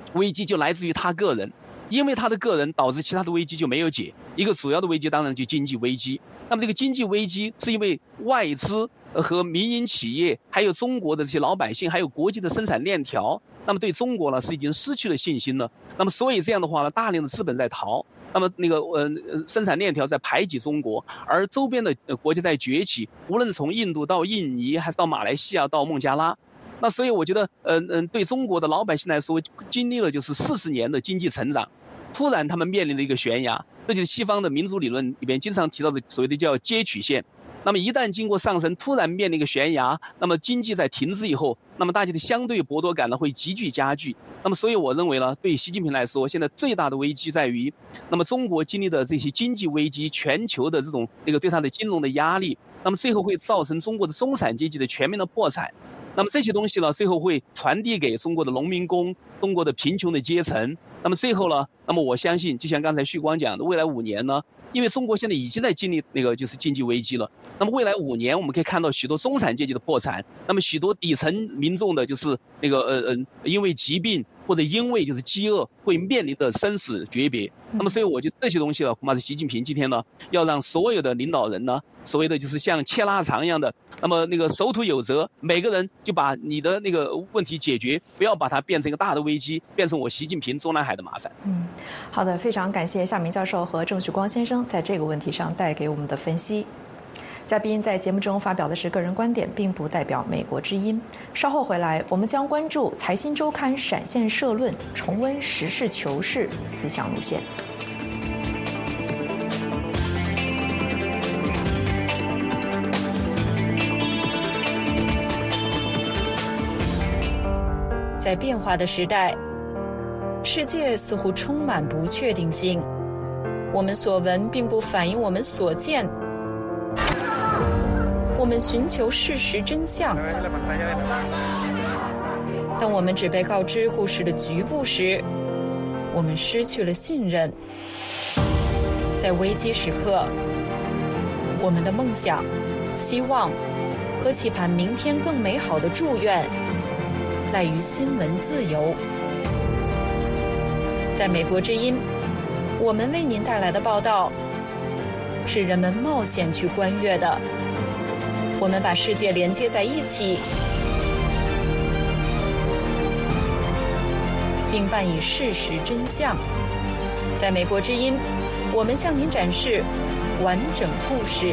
危机就来自于他个人。因为他的个人导致其他的危机就没有解，一个主要的危机当然就经济危机。那么这个经济危机是因为外资和民营企业，还有中国的这些老百姓，还有国际的生产链条，那么对中国呢是已经失去了信心了。那么所以这样的话呢，大量的资本在逃，那么那个呃生产链条在排挤中国，而周边的国家在崛起，无论从印度到印尼，还是到马来西亚到孟加拉。那所以我觉得，嗯、呃、嗯，对中国的老百姓来说，经历了就是四十年的经济成长，突然他们面临的一个悬崖，这就是西方的民主理论里边经常提到的所谓的叫接曲线。那么一旦经过上升，突然面临一个悬崖，那么经济在停滞以后，那么大家的相对剥夺感呢会急剧加剧。那么所以我认为呢，对习近平来说，现在最大的危机在于，那么中国经历的这些经济危机，全球的这种那个对它的金融的压力，那么最后会造成中国的中产阶级的全面的破产。那么这些东西呢，最后会传递给中国的农民工、中国的贫穷的阶层。那么最后呢，那么我相信，就像刚才旭光讲的，未来五年呢，因为中国现在已经在经历那个就是经济危机了。那么未来五年，我们可以看到许多中产阶级的破产，那么许多底层民众的就是那个呃呃，因为疾病或者因为就是饥饿会面临的生死诀别。那么所以我觉得这些东西呢，恐怕是习近平今天呢要让所有的领导人呢，所谓的就是像切腊肠一样的，那么那个守土有责，每个人就把你的那个问题解决，不要把它变成一个大的危机，变成我习近平中南海的麻烦。 嗯，好的，非常感谢夏明教授和郑旭光先生在这个问题上带给我们的分析。嘉宾在节目中发表的是个人观点，并不代表美国之音。稍后回来，我们将关注《财新周刊》闪现社论，重温实事求是思想路线。 在变化的时代，世界似乎充满不确定性。我们所闻并不反映我们所见。我们寻求事实真相，当我们只被告知故事的局部时，我们失去了信任。在危机时刻，我们的梦想、希望和期盼明天更美好的祝愿，赖于新闻自由。在美国之音，我们为您带来的报道是人们冒险去观阅的。我们把世界连接在一起，并伴以事实真相。在美国之音，我们向您展示完整故事。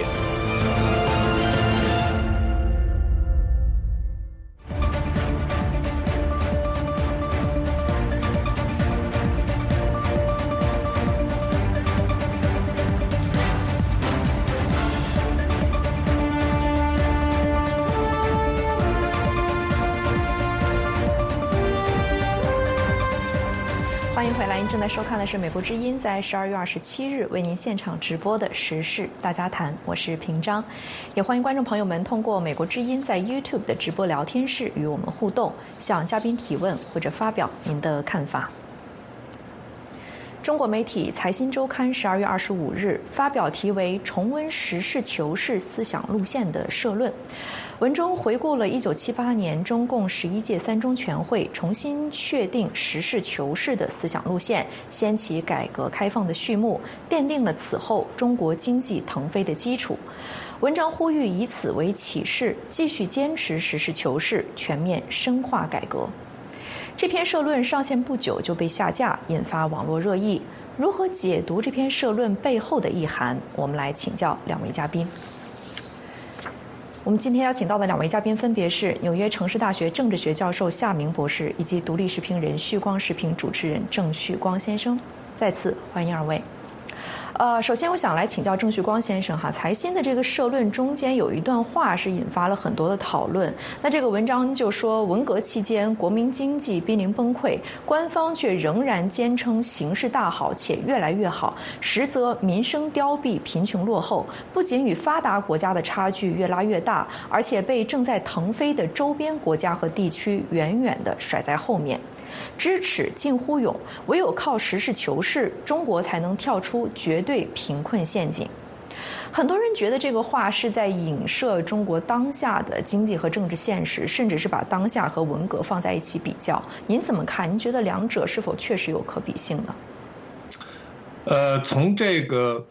欢迎回来，您正在收看的是美国之音在十二月二十七日为您现场直播的时事大家谈，我是平章，也欢迎观众朋友们通过美国之音在 YouTube 的直播聊天室与我们互动，向嘉宾提问或者发表您的看法。中国媒体《财新周刊》十二月二十五日发表题为“重温实事求是思想路线”的社论，文中回顾了一九七八年中共十一届三中全会重新确定实事求是的思想路线，掀起改革开放的序幕，奠定了此后中国经济腾飞的基础。文章呼吁以此为启示，继续坚持实事求是，全面深化改革。这篇社论上线不久就被下架，引发网络热议。如何解读这篇社论背后的意涵？我们来请教两位嘉宾。我们今天邀请到的两位嘉宾分别是纽约城市大学政治学教授夏明博士，以及独立视频人旭光视频主持人郑旭光先生。再次欢迎二位。呃，首先我想来请教郑旭光先生哈，财新的这个社论中间有一段话是引发了很多的讨论。那这个文章就说，文革期间国民经济濒临崩溃，官方却仍然坚称形势大好且越来越好，实则民生凋敝，贫穷落后，不仅与发达国家的差距越拉越大，而且被正在腾飞的周边国家和地区远远地甩在后面。知耻近乎勇，唯有靠实事求是，中国才能跳出绝对贫困陷阱。 很多人觉得这个话是在影射中国当下的经济和政治现实，甚至是把当下和文革放在一起比较。您怎么看？您觉得两者是否确实有可比性呢？ 呃，从这个，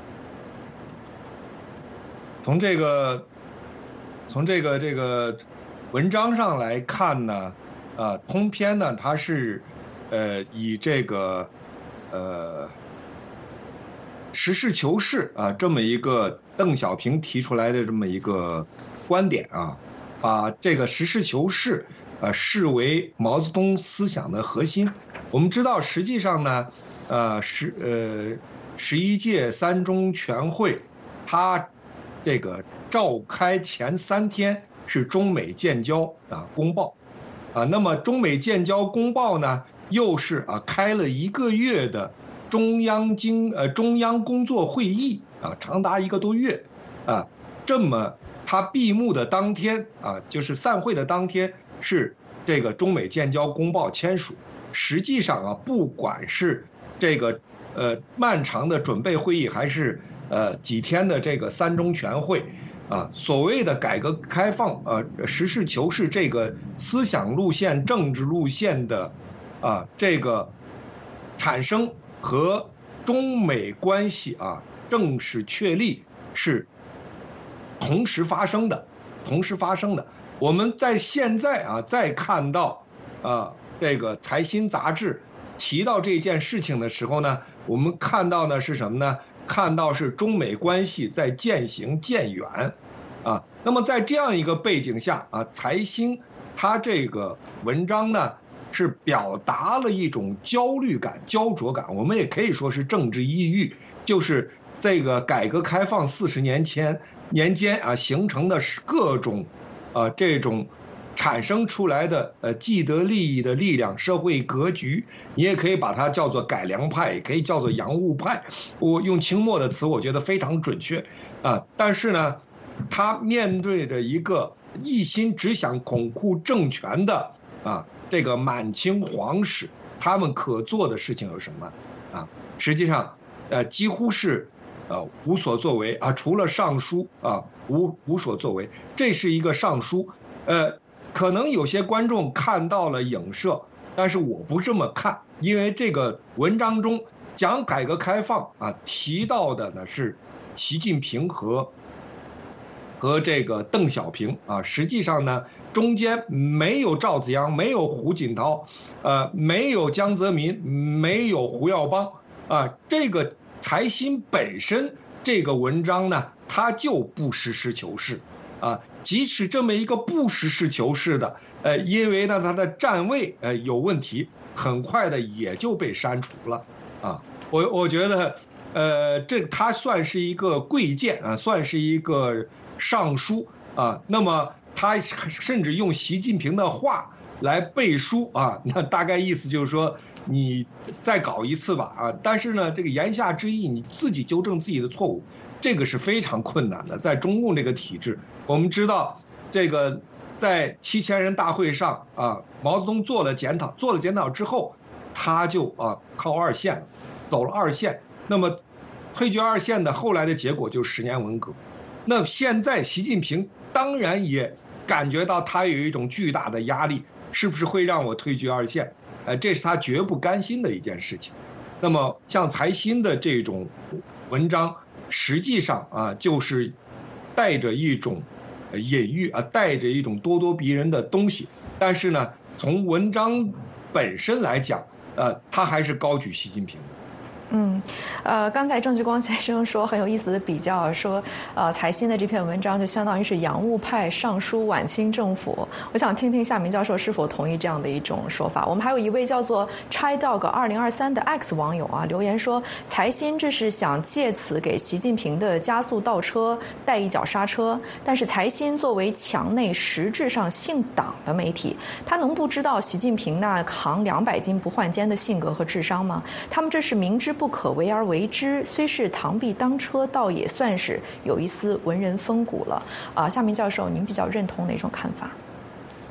从这个，从这个这个文章上来看呢，啊，通篇呢，它是，呃，以这个，呃。实事求是啊，这么一个邓小平提出来的这么一个观点啊，把这个实事求是呃视为毛泽东思想的核心。我们知道，实际上呢，呃十呃十一届三中全会，它这个召开前三天是中美建交啊公报啊，那么中美建交公报呢，又是啊开了一个月的。中央经呃中央工作会议啊，长达一个多月，啊，这么他闭幕的当天啊，就是散会的当天是这个中美建交公报签署。实际上啊，不管是这个呃漫长的准备会议，还是呃几天的这个三中全会，啊，所谓的改革开放呃实事求是这个思想路线、政治路线的啊这个产生。和中美关系啊正式确立是同时发生的，同时发生的。我们在现在啊再看到啊这个财新杂志提到这件事情的时候呢，我们看到呢是什么呢？看到是中美关系在渐行渐远啊。那么在这样一个背景下啊，财新他这个文章呢。是表达了一种焦虑感、焦灼感，我们也可以说是政治抑郁，就是这个改革开放四十年前年间啊形成的各种，呃这种产生出来的呃既得利益的力量、社会格局，你也可以把它叫做改良派，也可以叫做洋务派。我用清末的词，我觉得非常准确啊。但是呢，他面对着一个一心只想巩固政权的啊。这个满清皇室，他们可做的事情有什么啊？实际上，呃，几乎是呃无所作为啊，除了上书啊，无无所作为。这是一个上书，呃，可能有些观众看到了影射，但是我不这么看，因为这个文章中讲改革开放啊，提到的呢是习近平和和这个邓小平啊，实际上呢。中间没有赵紫阳，没有胡锦涛，呃，没有江泽民，没有胡耀邦，啊，这个财新本身这个文章呢，它就不实事求是，啊，即使这么一个不实事求是的，呃，因为呢它的站位呃有问题，很快的也就被删除了，啊，我我觉得，呃，这它算是一个贵贱啊，算是一个上书啊，那么。他甚至用习近平的话来背书啊，那大概意思就是说你再搞一次吧啊！但是呢，这个言下之意你自己纠正自己的错误，这个是非常困难的。在中共这个体制，我们知道这个在七千人大会上啊，毛泽东做了检讨，做了检讨之后，他就啊靠二线了，走了二线。那么退居二线的后来的结果就是十年文革。那现在习近平当然也感觉到他有一种巨大的压力，是不是会让我退居二线？呃，这是他绝不甘心的一件事情。那么像财新的这种文章，实际上啊，就是带着一种隐喻啊，带着一种咄咄逼人的东西。但是呢，从文章本身来讲，呃，他还是高举习近平的。 嗯，呃，刚才郑志光先生说很有意思的比较，说，呃，财新的这篇文章就相当于是洋务派上书晚清政府。我想听听夏明教授是否同意这样的一种说法。我们还有一位叫做 ChaiDog 二零二三的 X 网友啊，留言说，财新这是想借此给习近平的加速倒车带一脚刹车。但是财新作为墙内实质上姓党的媒体，他能不知道习近平那扛两百斤不换肩的性格和智商吗？他们这是明知不可为而为之，虽是螳臂当车，倒也算是有一丝文人风骨了。啊，夏明教授，您比较认同哪种看法？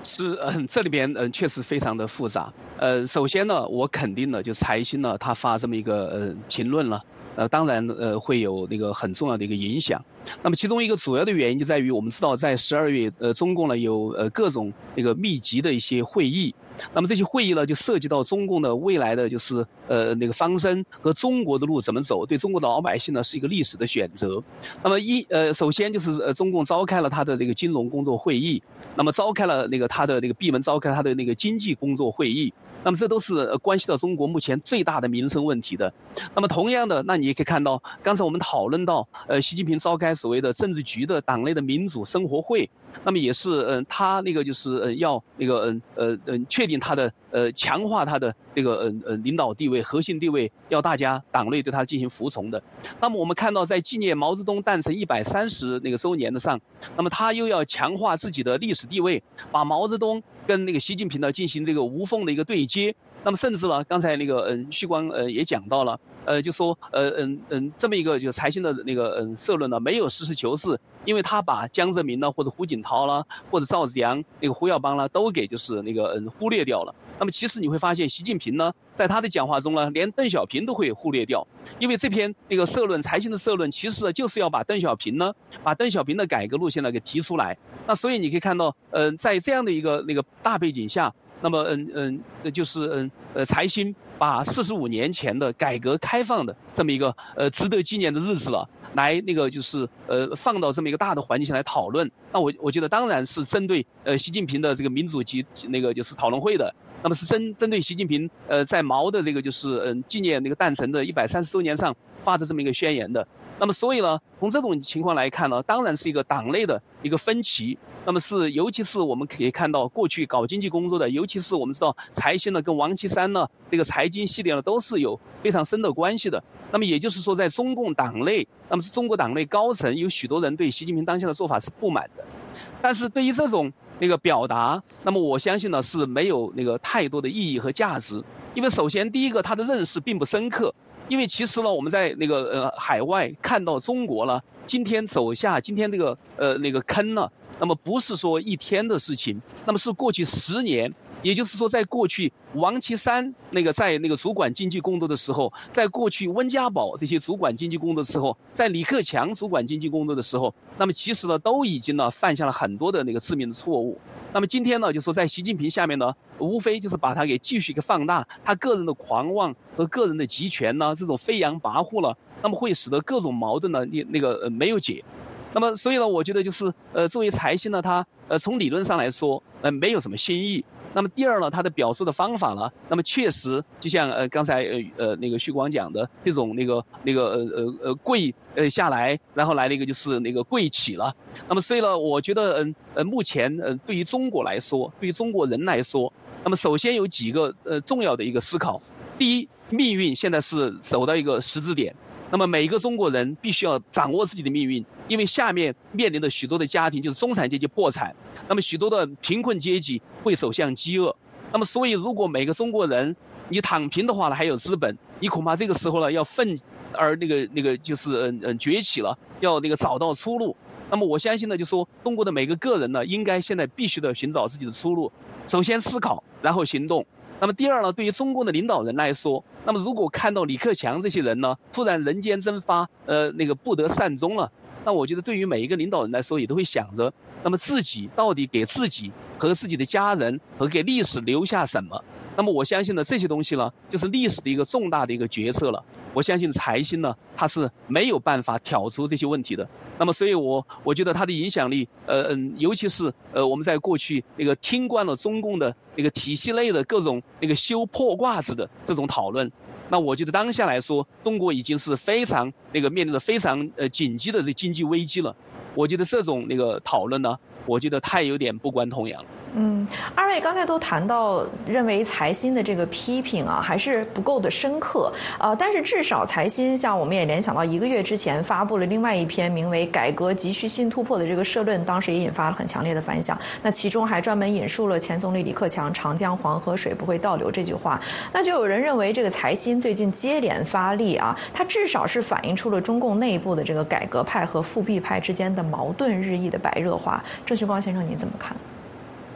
是，嗯，这里边嗯确实非常的复杂。呃，首先呢，我肯定呢，就财新呢，他发这么一个呃评论了。呃，当然，呃，会有那个很重要的一个影响。那么，其中一个主要的原因就在于，我们知道，在十二月，呃，中共呢有呃各种那个密集的一些会议。那么这些会议呢，就涉及到中共的未来的就是呃那个方针和中国的路怎么走，对中国的老百姓呢是一个历史的选择。那么一呃，首先就是呃中共召开了他的这个金融工作会议，那么召开了那个他的那个闭门召开他的那个经济工作会议。那么这都是关系到中国目前最大的民生问题的。那么同样的，那你也可以看到，刚才我们讨论到，呃，习近平召开所谓的政治局的党内的民主生活会，那么也是，嗯、呃，他那个就是呃要那个，嗯呃嗯，确定他的呃强化他的这个呃呃领导地位、核心地位，要大家党内对他进行服从的。那么我们看到，在纪念毛泽东诞辰一百三十那个周年的上，那么他又要强化自己的历史地位，把毛泽东跟那个习近平呢进行这个无缝的一个对接。那么甚至呢，刚才那个嗯旭光呃也讲到了，呃就说呃嗯嗯这么一个就财新的那个嗯社论呢，没有实事求是，因为他把江泽民呢或者胡锦涛啦或者赵紫阳那个胡耀邦啦都给就是那个嗯忽略掉了。那么其实你会发现，习近平呢在他的讲话中呢，连邓小平都会忽略掉，因为这篇那个社论财新的社论，其实呢就是要把邓小平呢把邓小平的改革路线呢给提出来。那所以你可以看到，嗯、呃、在这样的一个那个大背景下。那么，嗯嗯，就是嗯呃，财新把四十五年前的改革开放的这么一个呃值得纪念的日子了，来那个就是呃放到这么一个大的环境下来讨论。那我我觉得当然是针对呃习近平的这个民主及那个就是讨论会的。那么是针针对习近平呃在毛的这个就是嗯、呃、纪念那个诞辰的一百三十周年上发的这么一个宣言的。那么所以呢，从这种情况来看呢，当然是一个党内的一个分歧。那么是，尤其是我们可以看到，过去搞经济工作的，尤其是我们知道财新呢跟王岐山呢这个财经系列呢都是有非常深的关系的。那么也就是说，在中共党内，那么是中国党内高层有许多人对习近平当下的做法是不满的。但是对于这种那个表达，那么我相信呢是没有那个太多的意义和价值，因为首先第一个他的认识并不深刻。因为其实呢，我们在那个呃海外看到中国了，今天走下今天这个呃那个坑呢，那么不是说一天的事情，那么是过去十年，也就是说，在过去王岐山那个在那个主管经济工作的时候，在过去温家宝这些主管经济工作的时候，在李克强主管经济工作的时候，那么其实呢都已经呢犯下了很多的那个致命的错误。那么今天呢，就说在习近平下面呢，无非就是把他给继续一个放大，他个人的狂妄和个人的集权呢，这种飞扬跋扈了，那么会使得各种矛盾呢，那那个呃没有解。那么所以呢，我觉得就是呃，作为财新呢，它呃从理论上来说，呃没有什么新意。那么第二呢，它的表述的方法呢，那么确实就像呃刚才呃呃那个旭光讲的这种那个那个呃呃呃跪呃下来，然后来了一个就是那个跪起了。那么所以呢，我觉得嗯 呃, 呃目前呃对于中国来说，对于中国人来说，那么首先有几个呃重要的一个思考。第一，命运现在是走到一个十字点。那么每个中国人必须要掌握自己的命运，因为下面面临的许多的家庭就是中产阶级破产，那么许多的贫困阶级会走向饥饿。那么所以如果每个中国人你躺平的话呢，还有资本，你恐怕这个时候呢要奋而那个那个就是嗯嗯崛起了，要那个找到出路。那么我相信呢，就说中国的每个个人呢，应该现在必须的寻找自己的出路，首先思考，然后行动。那么第二呢，对于中共的领导人来说，那么如果看到李克强这些人呢，突然人间蒸发，呃，那个不得善终了，那我觉得对于每一个领导人来说，也都会想着，那么自己到底给自己和自己的家人和给历史留下什么？那么我相信呢，这些东西呢，就是历史的一个重大的一个决策了。我相信财新呢，它是没有办法挑出这些问题的。那么，所以我我觉得它的影响力，呃嗯，尤其是呃我们在过去那个听惯了中共的那个体系类的各种那个修破卦子的这种讨论，那我觉得当下来说，中国已经是非常那个面临着非常呃紧急的这经济危机了。我觉得这种那个讨论呢，我觉得太有点不关痛痒了。 嗯，二位刚才都谈到，认为财新的这个批评啊，还是不够的深刻。呃，但是至少财新，像我们也联想到一个月之前发布了另外一篇名为《改革急需新突破》的这个社论，当时也引发了很强烈的反响。那其中还专门引述了前总理李克强“长江黄河水不会倒流”这句话。那就有人认为，这个财新最近接连发力啊，它至少是反映出了中共内部的这个改革派和复辟派之间的矛盾日益的白热化。郑旭光先生，您怎么看？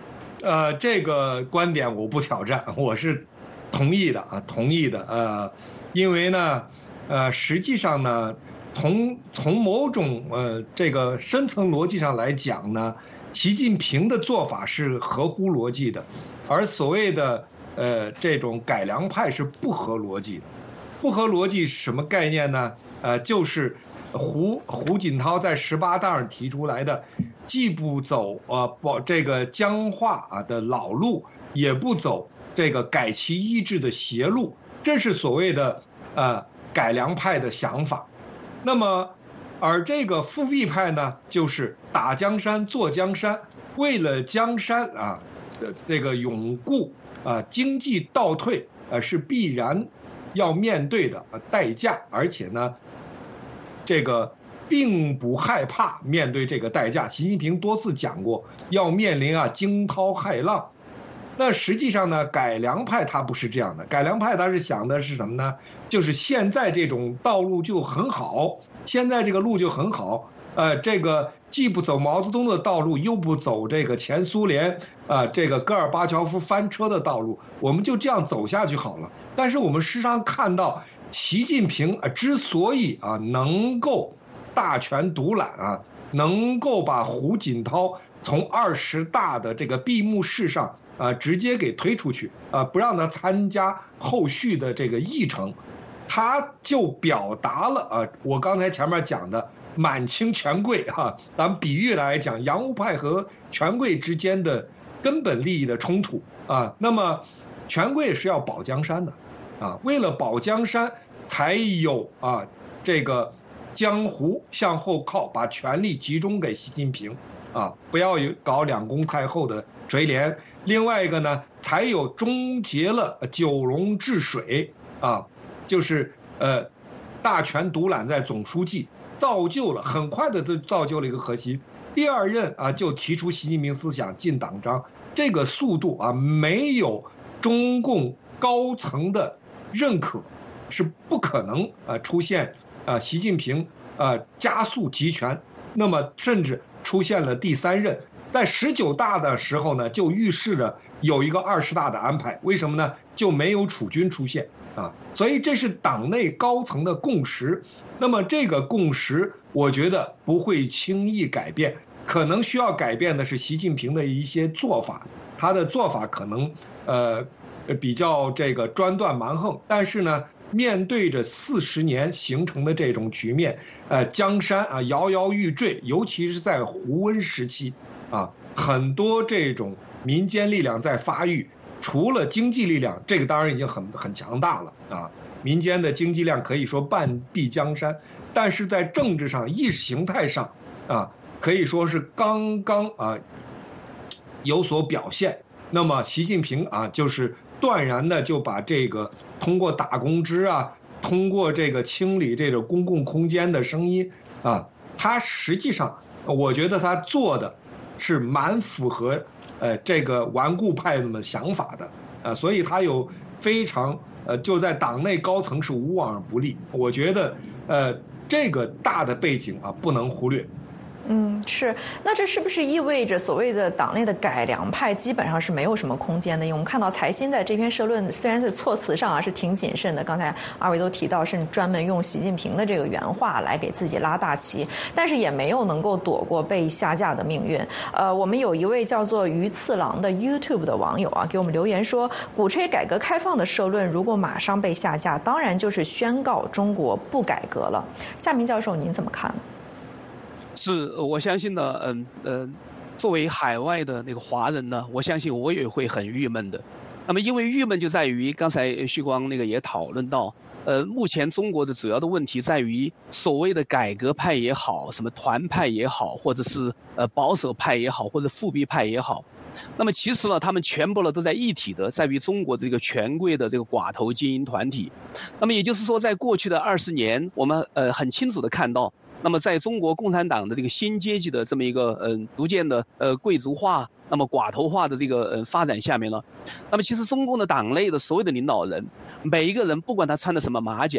呃，这个观点我不挑战，我是同意的啊，同意的。呃，因为呢，呃，实际上呢，从从某种呃这个深层逻辑上来讲呢，习近平的做法是合乎逻辑的，而所谓的呃这种改良派是不合逻辑的。不合逻辑是什么概念呢？呃，就是胡胡锦涛在十八大上提出来的，既不走呃不这个僵化啊的老路，也不走这个改旗易帜的邪路，这是所谓的呃改良派的想法。那么，而这个复辟派呢，就是打江山坐江山，为了江山啊这个永固啊经济倒退啊是必然要面对的代价，而且呢，这个并不害怕面对这个代价。习近平多次讲过，要面临啊惊涛骇浪。那实际上呢，改良派他不是这样的，改良派他是想的是什么呢？就是现在这种道路就很好，现在这个路就很好，呃，这个既不走毛泽东的道路，又不走这个前苏联啊、呃、这个戈尔巴乔夫翻车的道路，我们就这样走下去好了。但是我们时常看到，习近平啊之所以啊能够大权独揽啊，能够把胡锦涛从二十大的这个闭幕式上啊直接给推出去啊，不让他参加后续的这个议程，他就表达了啊我刚才前面讲的满清权贵哈，咱们比喻来讲，洋务派和权贵之间的根本利益的冲突啊。那么，权贵是要保江山的，啊，为了保江山，才有啊这个江湖向后靠，把权力集中给习近平啊，不要有搞两宫太后的垂帘。另外一个呢，才有终结了九龙治水啊，就是呃大权独揽在总书记。造就了很快的就造就了一个核心，第二任啊就提出习近平思想进党章，这个速度啊没有中共高层的认可是不可能啊出现啊习近平啊加速集权，那么甚至出现了第三任，在十九大的时候呢就预示着有一个二十大的安排，为什么呢？就没有储君出现啊，所以这是党内高层的共识。那么这个共识，我觉得不会轻易改变，可能需要改变的是习近平的一些做法，他的做法可能呃比较这个专断蛮横，但是呢，面对着四十年形成的这种局面，呃，江山啊摇摇欲坠，尤其是在胡温时期啊，很多这种民间力量在发育，除了经济力量，这个当然已经很很强大了啊。民间的经济量可以说半壁江山，但是在政治上、意识形态上，啊，可以说是刚刚啊有所表现。那么习近平啊，就是断然的就把这个通过打工资啊，通过这个清理这个公共空间的声音啊，他实际上我觉得他做的是蛮符合呃这个顽固派们想法的啊，所以他有非常。呃，就在党内高层是无往而不利，我觉得，呃，这个大的背景啊不能忽略。 嗯，是。那这是不是意味着所谓的党内的改良派基本上是没有什么空间的？因为我们看到财新在这篇社论虽然是措辞上啊是挺谨慎的，刚才二位都提到是专门用习近平的这个原话来给自己拉大旗，但是也没有能够躲过被下架的命运。呃，我们有一位叫做于次郎的 YouTube 的网友啊，给我们留言说，鼓吹改革开放的社论如果马上被下架，当然就是宣告中国不改革了。夏明教授，您怎么看呢？ 是，我相信呢，嗯呃，作为海外的那个华人呢，我相信我也会很郁闷的。那么因为郁闷就在于刚才旭光那个也讨论到，呃，目前中国的主要的问题在于所谓的改革派也好，什么团派也好，或者是呃保守派也好，或者复辟派也好，那么其实呢，他们全部呢都在一体的，在于中国这个权贵的这个寡头精英团体。那么也就是说，在过去的二十年，我们呃很清楚的看到。那么在中国共产党的这个新阶级的这么一个嗯、呃、逐渐的呃贵族化，那么寡头化的这个呃发展下面呢，那么其实中共的党内的所有的领导人，每一个人不管他穿的什么马甲，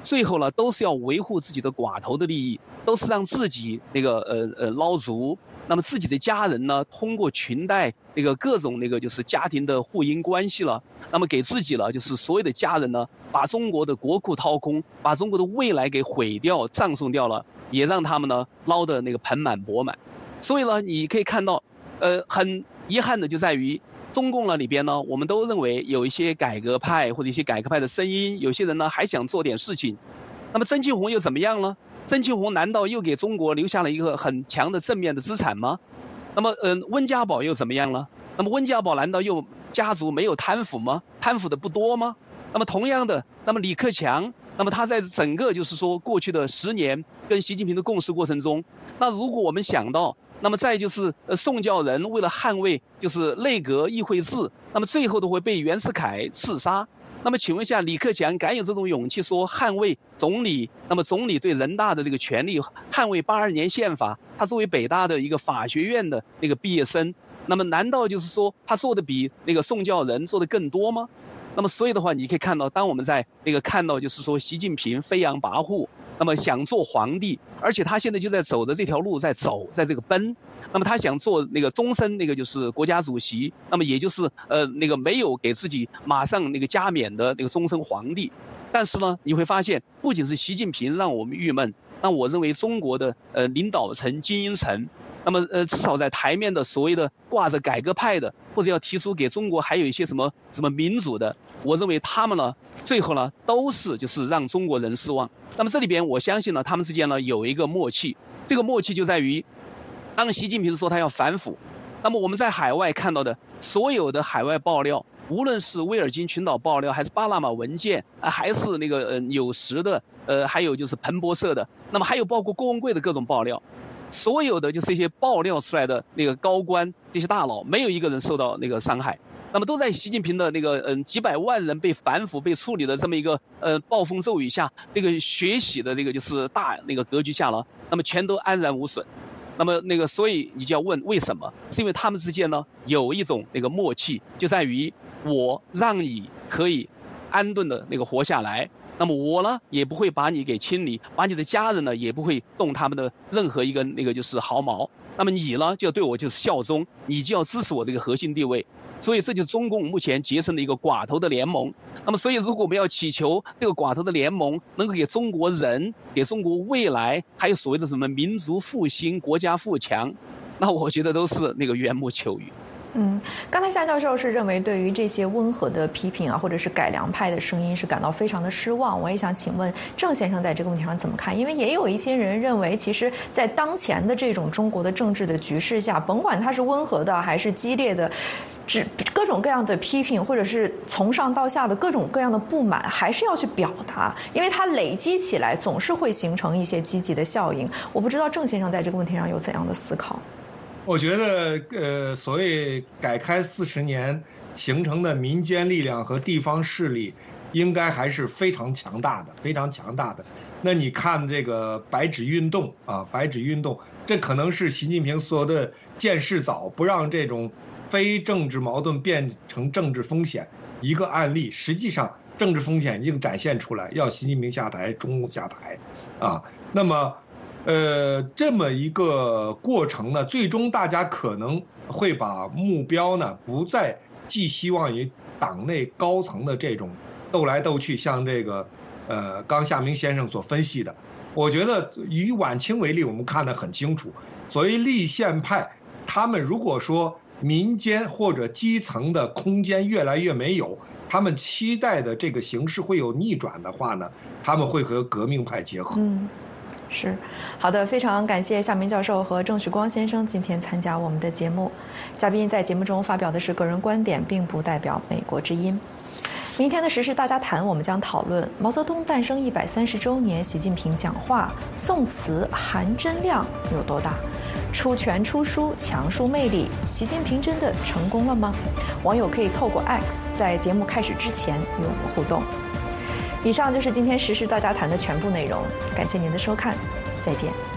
最后呢都是要维护自己的寡头的利益，都是让自己那个呃呃捞足。那么自己的家人呢，通过裙带那个各种那个就是家庭的互姻关系了，那么给自己了就是所有的家人呢，把中国的国库掏空，把中国的未来给毁掉、葬送掉了，也让他们呢捞得那个盆满钵满。所以呢，你可以看到，呃，很遗憾的就在于中共呢里边呢，我们都认为有一些改革派或者一些改革派的声音，有些人呢还想做点事情。那么曾庆红又怎么样呢？曾庆红难道又给中国留下了一个很强的正面的资产吗？那么，嗯、呃，温家宝又怎么样呢？那么温家宝难道又家族没有贪腐吗？贪腐的不多吗？那么同样的，那么李克强，那么他在整个就是说过去的十年跟习近平的共事过程中，那如果我们想到，那么再就是呃宋教仁为了捍卫就是内阁议会制，那么最后都会被袁世凯刺杀。那么请问一下，李克强敢有这种勇气说捍卫总理？那么总理对人大的这个权利，捍卫八二年宪法，他作为北大的一个法学院的那个毕业生，那么难道就是说他做的比那个宋教仁做的更多吗？那么所以的话，你可以看到，当我们在那个看到就是说习近平飞扬跋扈，那么想做皇帝，而且他现在就在走的这条路在走，在这个奔。那么他想做那个终身那个就是国家主席，那么也就是呃那个没有给自己马上那个加冕的那个终身皇帝。但是呢，你会发现，不仅是习近平让我们郁闷，那我认为中国的呃领导层、精英层，那么呃至少在台面的所谓的挂着改革派的，或者要提出给中国还有一些什么什么民主的，我认为他们呢最后呢都是就是让中国人失望。那么这里边我相信呢，他们之间呢有一个默契，这个默契就在于，当习近平说他要反腐，那么我们在海外看到的所有的海外爆料，无论是威尔金群岛爆料，还是巴拿马文件，啊，还是那个呃纽时的，呃，还有就是彭博社的，那么还有包括郭文贵的各种爆料，所有的就是这些爆料出来的那个高官，这些大佬，没有一个人受到那个伤害，那么都在习近平的那个嗯、呃、几百万人被反腐被处理的这么一个呃暴风骤雨下，那个血洗的这个就是大那个格局下了，那么全都安然无损。那么那个，所以你就要问为什么？是因为他们之间呢有一种那个默契，就在于我让你可以安顿的那个活下来，那么我呢也不会把你给清理，把你的家人呢也不会动他们的任何一根那个就是毫毛。那么你呢就对我就是效忠，你就要支持我这个核心地位。所以这就是中共目前结成的一个寡头的联盟。那么所以如果我们要祈求这个寡头的联盟能够给中国人、给中国未来，还有所谓的什么民族复兴、国家富强，那我觉得都是那个缘木求鱼。 嗯，刚才夏教授是认为对于这些温和的批评啊，或者是改良派的声音是感到非常的失望。我也想请问郑先生在这个问题上怎么看？因为也有一些人认为，其实在当前的这种中国的政治的局势下，甭管它是温和的还是激烈的，只各种各样的批评，或者是从上到下的各种各样的不满，还是要去表达，因为它累积起来总是会形成一些积极的效应。我不知道郑先生在这个问题上有怎样的思考？ 我觉得，呃，所谓改开四十年形成的民间力量和地方势力，应该还是非常强大的，非常强大的。那你看这个白纸运动啊，白纸运动，这可能是习近平说的见识早，不让这种非政治矛盾变成政治风险一个案例。实际上，政治风险已经展现出来，要习近平下台，中共下台，啊，那么。呃，这么一个过程呢，最终大家可能会把目标呢不再寄希望于党内高层的这种斗来斗去，像这个呃刚夏明先生所分析的。我觉得以晚清为例，我们看得很清楚，所谓立宪派，他们如果说民间或者基层的空间越来越没有，他们期待的这个形势会有逆转的话呢，他们会和革命派结合。 嗯。是，好的，非常感谢夏明教授和郑旭光先生今天参加我们的节目。嘉宾在节目中发表的是个人观点，并不代表美国之音。明天的时事大家谈，我们将讨论毛泽东诞生一百三十周年，习近平讲话宋词含金量有多大？出拳出书，强输魅力，习近平真的成功了吗？网友可以透过 X 在节目开始之前与我们互动。以上就是今天时事大家谈的全部内容，感谢您的收看，再见。